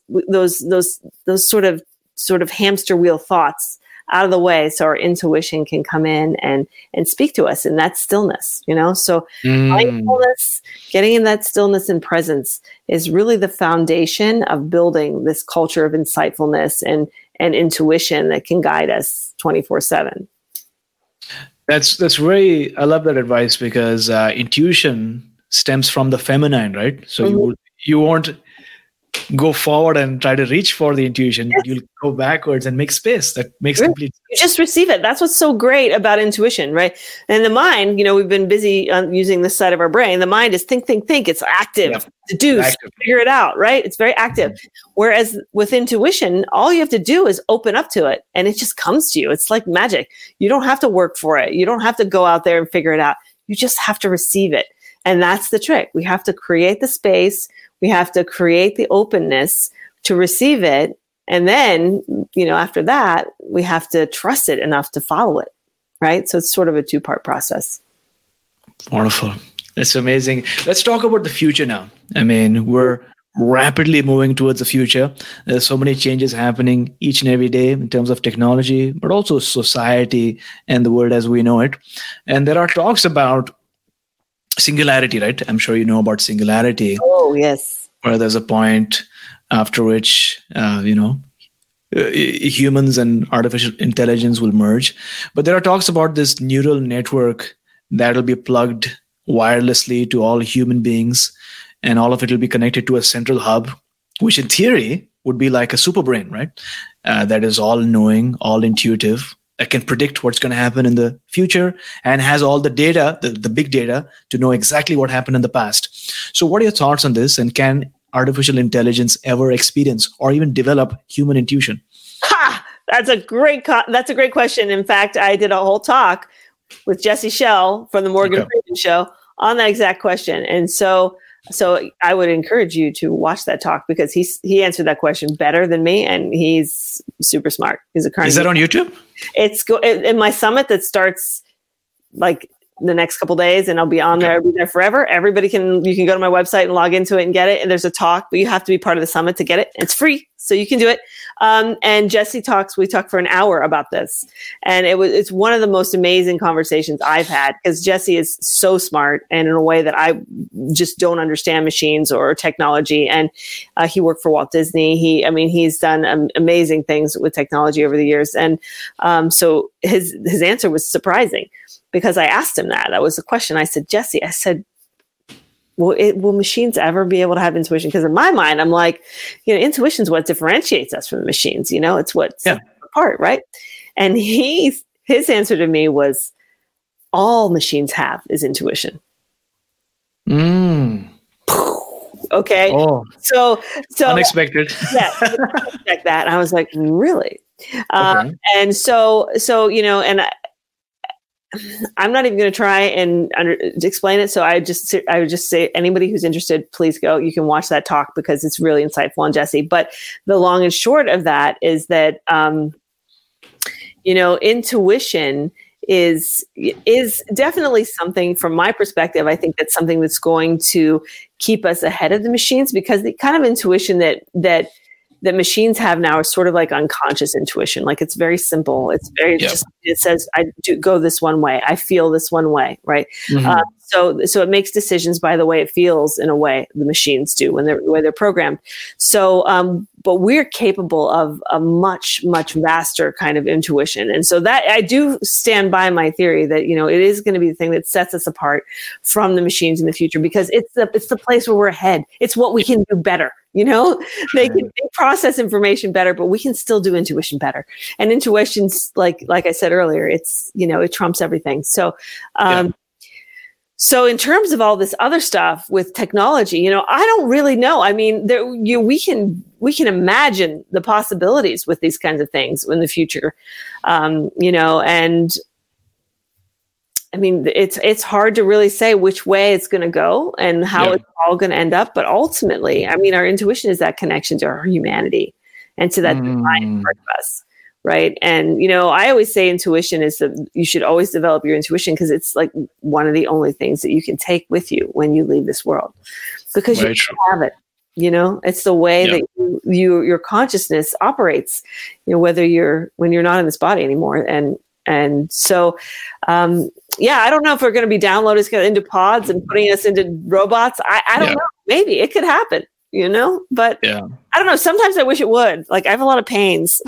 sort of hamster wheel thoughts out of the way so our intuition can come in and speak to us in that stillness, So mindfulness, getting in that stillness and presence is really the foundation of building this culture of insightfulness and intuition that can guide us 24/7. That's very, I love that advice, because intuition stems from the feminine, right? So you won't go forward and try to reach for the intuition. Yes. You'll go backwards and make space. That makes complete sense. You just receive it. That's what's so great about intuition, right? And the mind, we've been busy using this side of our brain. The mind is think. It's active. Deduce, figure it out, right? It's very active. Whereas with intuition, all you have to do is open up to it and it just comes to you. It's like magic. You don't have to work for it. You don't have to go out there and figure it out. You just have to receive it. And that's the trick. We have to create the space. We have to create the openness to receive it. And then, after that, we have to trust it enough to follow it, right? So it's sort of a two-part process. Wonderful. That's amazing. Let's talk about the future now. I mean, we're rapidly moving towards the future. There's so many changes happening each and every day in terms of technology, but also society and the world as we know it. And there are talks about singularity, right? I'm sure you know about singularity. Oh, yes. Where there's a point after which, humans and artificial intelligence will merge. But there are talks about this neural network that will be plugged wirelessly to all human beings, and all of it will be connected to a central hub, which in theory would be like a super brain, right? That is all knowing, all intuitive, that can predict what's going to happen in the future and has all the data, the big data, to know exactly what happened in the past. So what are your thoughts on this? And can artificial intelligence ever experience or even develop human intuition? That's a great question. In fact, I did a whole talk with Jesse Schell from the Morgan Freeman Show on that exact question. And so I would encourage you to watch that talk, because he answered that question better than me, and he's super smart. He's a Carnegie. Is that on YouTube? It's in my summit that starts like the next couple days, and I'll be on there. I'll be there forever. You can go to my website and log into it and get it. And there's a talk, but you have to be part of the summit to get it. It's free, so you can do it. And Jesse we talked for an hour about this, and it's one of the most amazing conversations I've had, because Jesse is so smart, and in a way that I just don't understand machines or technology. And he worked for Walt Disney. He's done amazing things with technology over the years. And so his answer was surprising, because I asked him that. That was the question. I said, Jesse, will machines ever be able to have intuition? Because in my mind, I'm like, intuition is what differentiates us from the machines. It's what sets us apart, right? And his answer to me was, all machines have is intuition. Okay. Oh, so unexpected. Yeah, expect that. I was like, really? Okay. And so and I'm not even going to try and explain it. So I would just say, anybody who's interested, please go. You can watch that talk, because it's really insightful on Jesse. But the long and short of that is that, intuition is definitely something, from my perspective, I think that's something that's going to keep us ahead of the machines, because the kind of intuition that machines have now is sort of like unconscious intuition. Like, it's very simple. It's very just, it says, I do go this one way. I feel this one way. Right. So it makes decisions by the way it feels, in a way the machines do when they're programmed. So, but we're capable of a much, much vaster kind of intuition. And so that I do stand by my theory that, it is going to be the thing that sets us apart from the machines in the future, because it's the place where we're ahead. It's what we can do better. They process information better, but we can still do intuition better. And intuition's like I said earlier, it's, it trumps everything. So, So in terms of all this other stuff with technology, I don't really know. I mean, we can imagine the possibilities with these kinds of things in the future, and I mean, it's hard to really say which way it's going to go and how it's all going to end up. But ultimately, I mean, our intuition is that connection to our humanity and to that divine part of us. Right. And, I always say intuition is that you should always develop your intuition, because it's like one of the only things that you can take with you when you leave this world, because you have it. It's the way that your consciousness operates, when you're not in this body anymore. And so, I don't know if we're going to be downloading us into pods and putting us into robots. I don't know. Maybe it could happen. But I don't know. Sometimes I wish it would. Like, I have a lot of pains.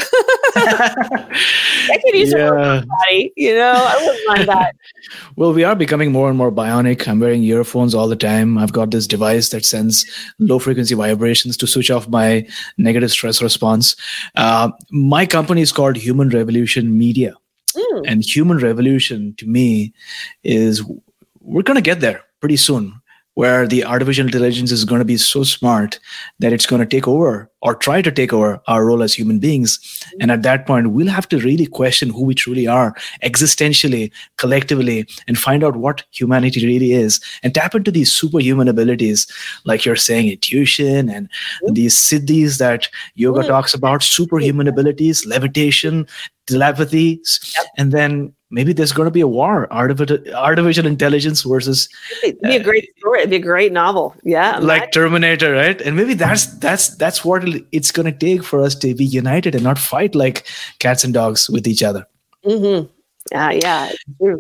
I could use a body, I wouldn't mind that. Well, we are becoming more and more bionic. I'm wearing earphones all the time. I've got this device that sends low frequency vibrations to switch off my negative stress response. My company is called Human Revolution Media. And Human Revolution, to me, is we're going to get there pretty soon, where the artificial intelligence is going to be so smart that it's going to take over or try to take over our role as human beings. And at that point, we'll have to really question who we truly are existentially, collectively, and find out what humanity really is, and tap into these superhuman abilities, like you're saying, intuition and these siddhis that yoga talks about, superhuman abilities, levitation, telepathy, and then maybe there's going to be a war, artificial intelligence versus. It'd be a great story. It'd be a great novel. Yeah, like Terminator, right? And maybe that's what it's going to take for us to be united and not fight like cats and dogs with each other. Mm-hmm. Yeah, it's true.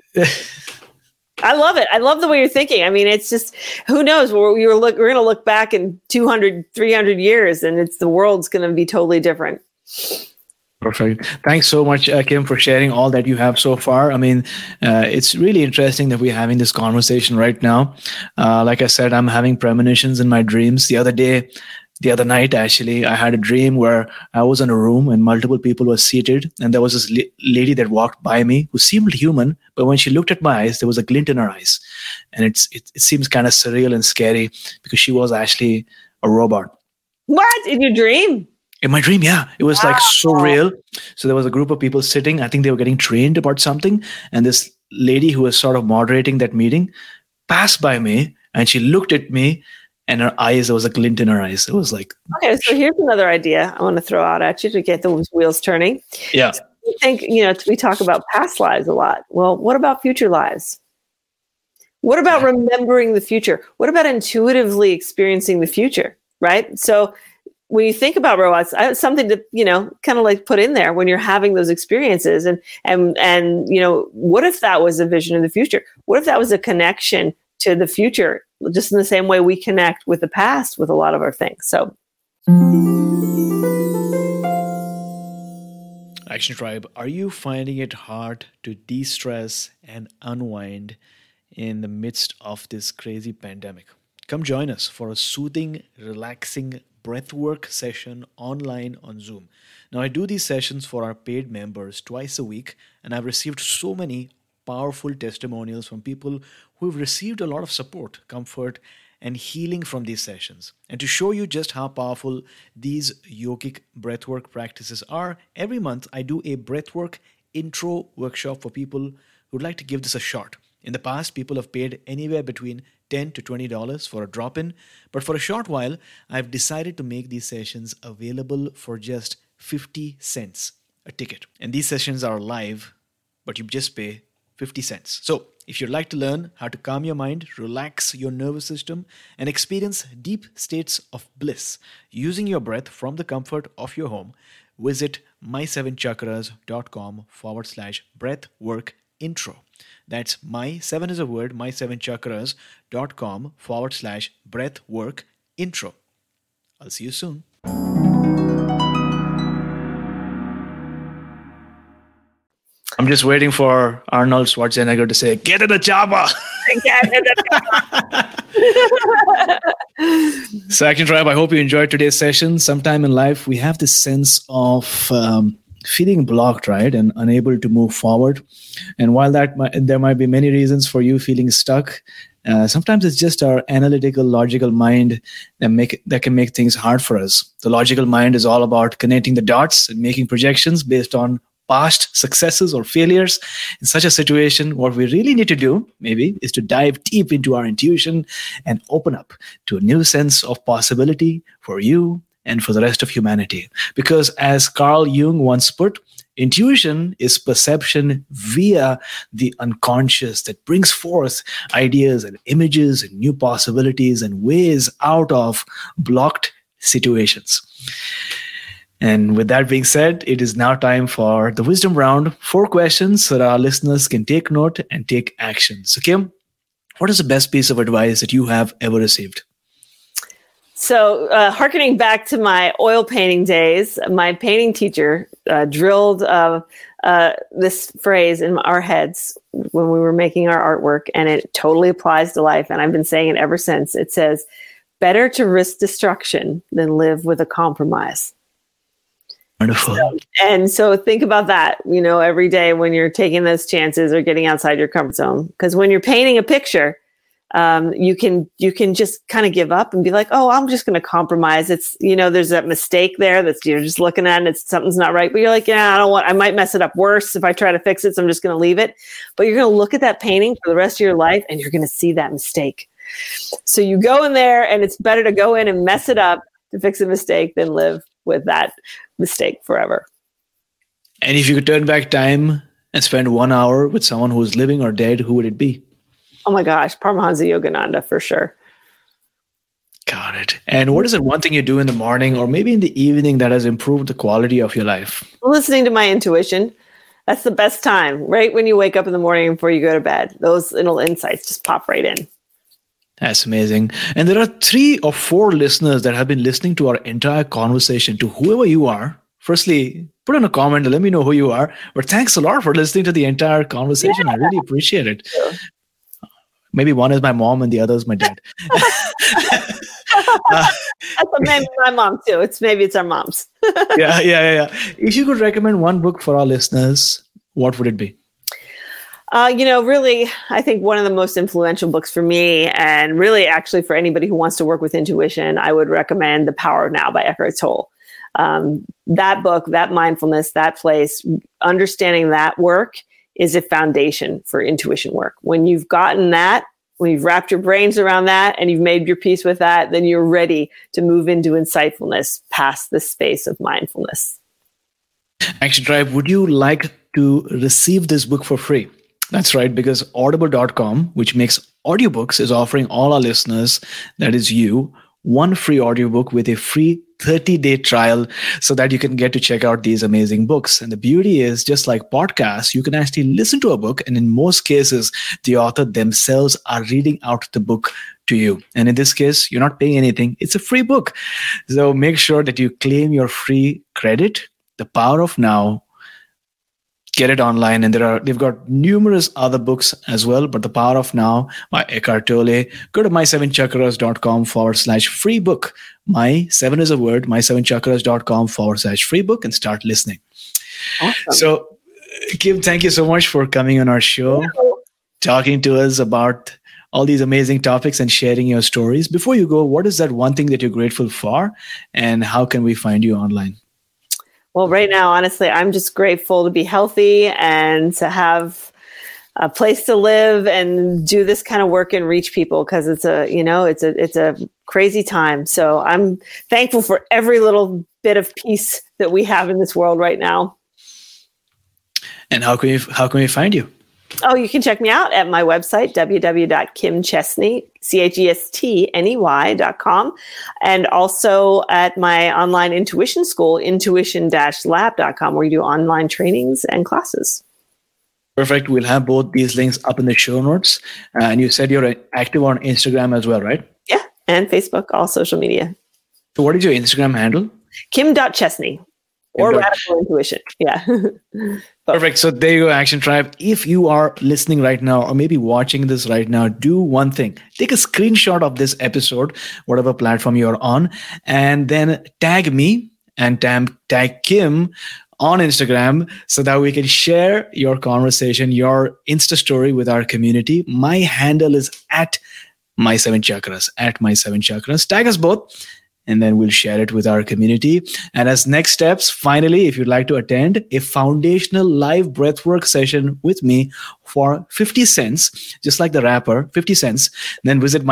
I love it. I love the way you're thinking. I mean, it's just, who knows? We're going to look back in 200, 300 years, and the world's going to be totally different. Perfect. Thanks so much, Kim, for sharing all that you have so far. I mean, it's really interesting that we're having this conversation right now. Like I said, I'm having premonitions in my dreams. The other night, actually, I had a dream where I was in a room and multiple people were seated, and there was this lady that walked by me who seemed human, but when she looked at my eyes, there was a glint in her eyes. And it seems kind of surreal and scary, because she was actually a robot. What? In your dream? In my dream, yeah. It was like so real. So there was a group of people sitting. I think they were getting trained about something. And this lady who was sort of moderating that meeting passed by me, and she looked at me, and her eyes, there was a glint in her eyes. It was like... Okay, so here's another idea I want to throw out at you to get those wheels turning. Yeah. So I think, we talk about past lives a lot. Well, what about future lives? What about remembering the future? What about intuitively experiencing the future, right? So when you think about robots, something to, kind of like put in there when you're having those experiences, and what if that was a vision of the future? What if that was a connection to the future, just in the same way we connect with the past with a lot of our things? So, Action Tribe, are you finding it hard to de-stress and unwind in the midst of this crazy pandemic? Come join us for a soothing, relaxing breathwork session online on Zoom. Now, I do these sessions for our paid members twice a week, and I've received so many powerful testimonials from people who've received a lot of support, comfort, and healing from these sessions. And to show you just how powerful these yogic breathwork practices are, every month I do a breathwork intro workshop for people who'd like to give this a shot. In the past, people have paid anywhere between $10 to $20 for a drop-in, but for a short while, I've decided to make these sessions available for just 50 cents a ticket. And these sessions are live, but you just pay 50 cents. So if you'd like to learn how to calm your mind, relax your nervous system, and experience deep states of bliss using your breath from the comfort of your home, visit my7chakras.com/breathwork intro. That's my7 is a word, my7chakras.com/breathwork intro. I'll see you soon. I'm just waiting for Arnold Schwarzenegger to say, "Get in the chopper." So, Action Tribe, I hope you enjoyed today's session. Sometime in life, we have this sense of feeling blocked, right, and unable to move forward. And while there might be many reasons for you feeling stuck, sometimes it's just our analytical, logical mind that can make things hard for us. The logical mind is all about connecting the dots and making projections based on past successes or failures. In such a situation, what we really need to do, maybe, is to dive deep into our intuition and open up to a new sense of possibility for you and for the rest of humanity. Because as Carl Jung once put, intuition is perception via the unconscious that brings forth ideas and images and new possibilities and ways out of blocked situations. And with that being said, it is now time for the wisdom round. 4 questions so that our listeners can take note and take action. So, Kim, what is the best piece of advice that you have ever received? So, hearkening back to my oil painting days, my painting teacher drilled this phrase in our heads when we were making our artwork, and it totally applies to life. And I've been saying it ever since. It says, "Better to risk destruction than live with a compromise." Wonderful. So think about that, every day when you're taking those chances or getting outside your comfort zone. Because when you're painting a picture, you can just kind of give up and be like, oh, I'm just going to compromise. It's, there's that mistake there that's you're just looking at and something's not right. But you're like, yeah, I might mess it up worse if I try to fix it. So I'm just going to leave it. But you're going to look at that painting for the rest of your life and you're going to see that mistake. So you go in there and it's better to go in and mess it up to fix a mistake than live with that mistake forever. And if you could turn back time and spend 1 hour with someone who is living or dead, who would it be? Oh my gosh, Paramahansa Yogananda for sure. Got it. And what is it one thing you do in the morning or maybe in the evening that has improved the quality of your life? Listening to my intuition. That's the best time, right when you wake up in the morning before you go to bed. Those little insights just pop right in. That's amazing. And there are 3 or 4 listeners that have been listening to our entire conversation. To whoever you are, firstly, put in a comment and let me know who you are. But thanks a lot for listening to the entire conversation. Yeah. I really appreciate it. Yeah. Maybe one is my mom and the other is my dad. That's maybe my mom too. Maybe it's our moms. Yeah. If you could recommend one book for our listeners, what would it be? Really, I think one of the most influential books for me, and really actually for anybody who wants to work with intuition, I would recommend The Power of Now by Eckhart Tolle. That book, that mindfulness, that place, understanding that work is a foundation for intuition work. When you've gotten that, when you've wrapped your brains around that and you've made your peace with that, then you're ready to move into insightfulness past the space of mindfulness. Action Tribe, would you like to receive this book for free? That's right, because audible.com, which makes audiobooks, is offering all our listeners, that is you, one free audiobook with a free 30-day trial so that you can get to check out these amazing books. And the beauty is, just like podcasts, you can actually listen to a book, and in most cases, the author themselves are reading out the book to you. And in this case, you're not paying anything. It's a free book. So make sure that you claim your free credit, The Power of Now. Get it online, and they've got numerous other books as well. But The Power of Now by Eckhart Tolle. Go to my7chakras.com/free book. My7 is a word. my7chakras.com/free book and start listening. Awesome. So, Kim, thank you so much for coming on our show, talking to us about all these amazing topics and sharing your stories. Before you go, what is that one thing that you're grateful for, and how can we find you online? Well, right now, honestly, I'm just grateful to be healthy and to have a place to live and do this kind of work and reach people, because it's a crazy time. So I'm thankful for every little bit of peace that we have in this world right now. And how can we find you? Oh, you can check me out at my website, www.kimchesney.com, and also at my online intuition school, intuition-lab.com, where you do online trainings and classes. Perfect. We'll have both these links up in the show notes. And you said you're active on Instagram as well, right? Yeah. And Facebook, all social media. So what is your Instagram handle? Kim.Chesney or Radical Intuition. Yeah. Perfect. So there you go, Action Tribe. If you are listening right now or maybe watching this right now, do one thing. Take a screenshot of this episode, whatever platform you're on, and then tag me and tag Kim on Instagram so that we can share your conversation, your Insta story with our community. My handle is at my7chakras, at my7chakras. Tag us both, and then we'll share it with our community. And as next steps, finally, if you'd like to attend a foundational live breathwork session with me for 50 cents, just like the rapper, 50 cents, then visit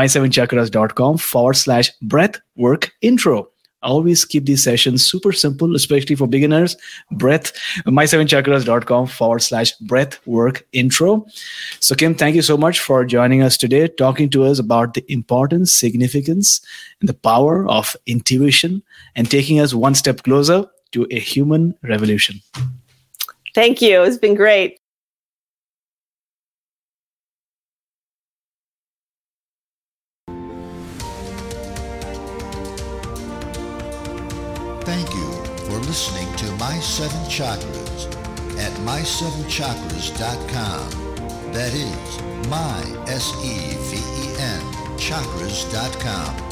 my7chakras.com/breathwork intro. Always keep these sessions super simple, especially for beginners. my7chakras.com/breathwork intro. So Kim, thank you so much for joining us today, talking to us about the importance, significance, and the power of intuition and taking us one step closer to a human revolution. Thank you. It's been great. Thank you for listening to My 7 Chakras at my7chakras.com. That is my, SEVEN, chakras.com.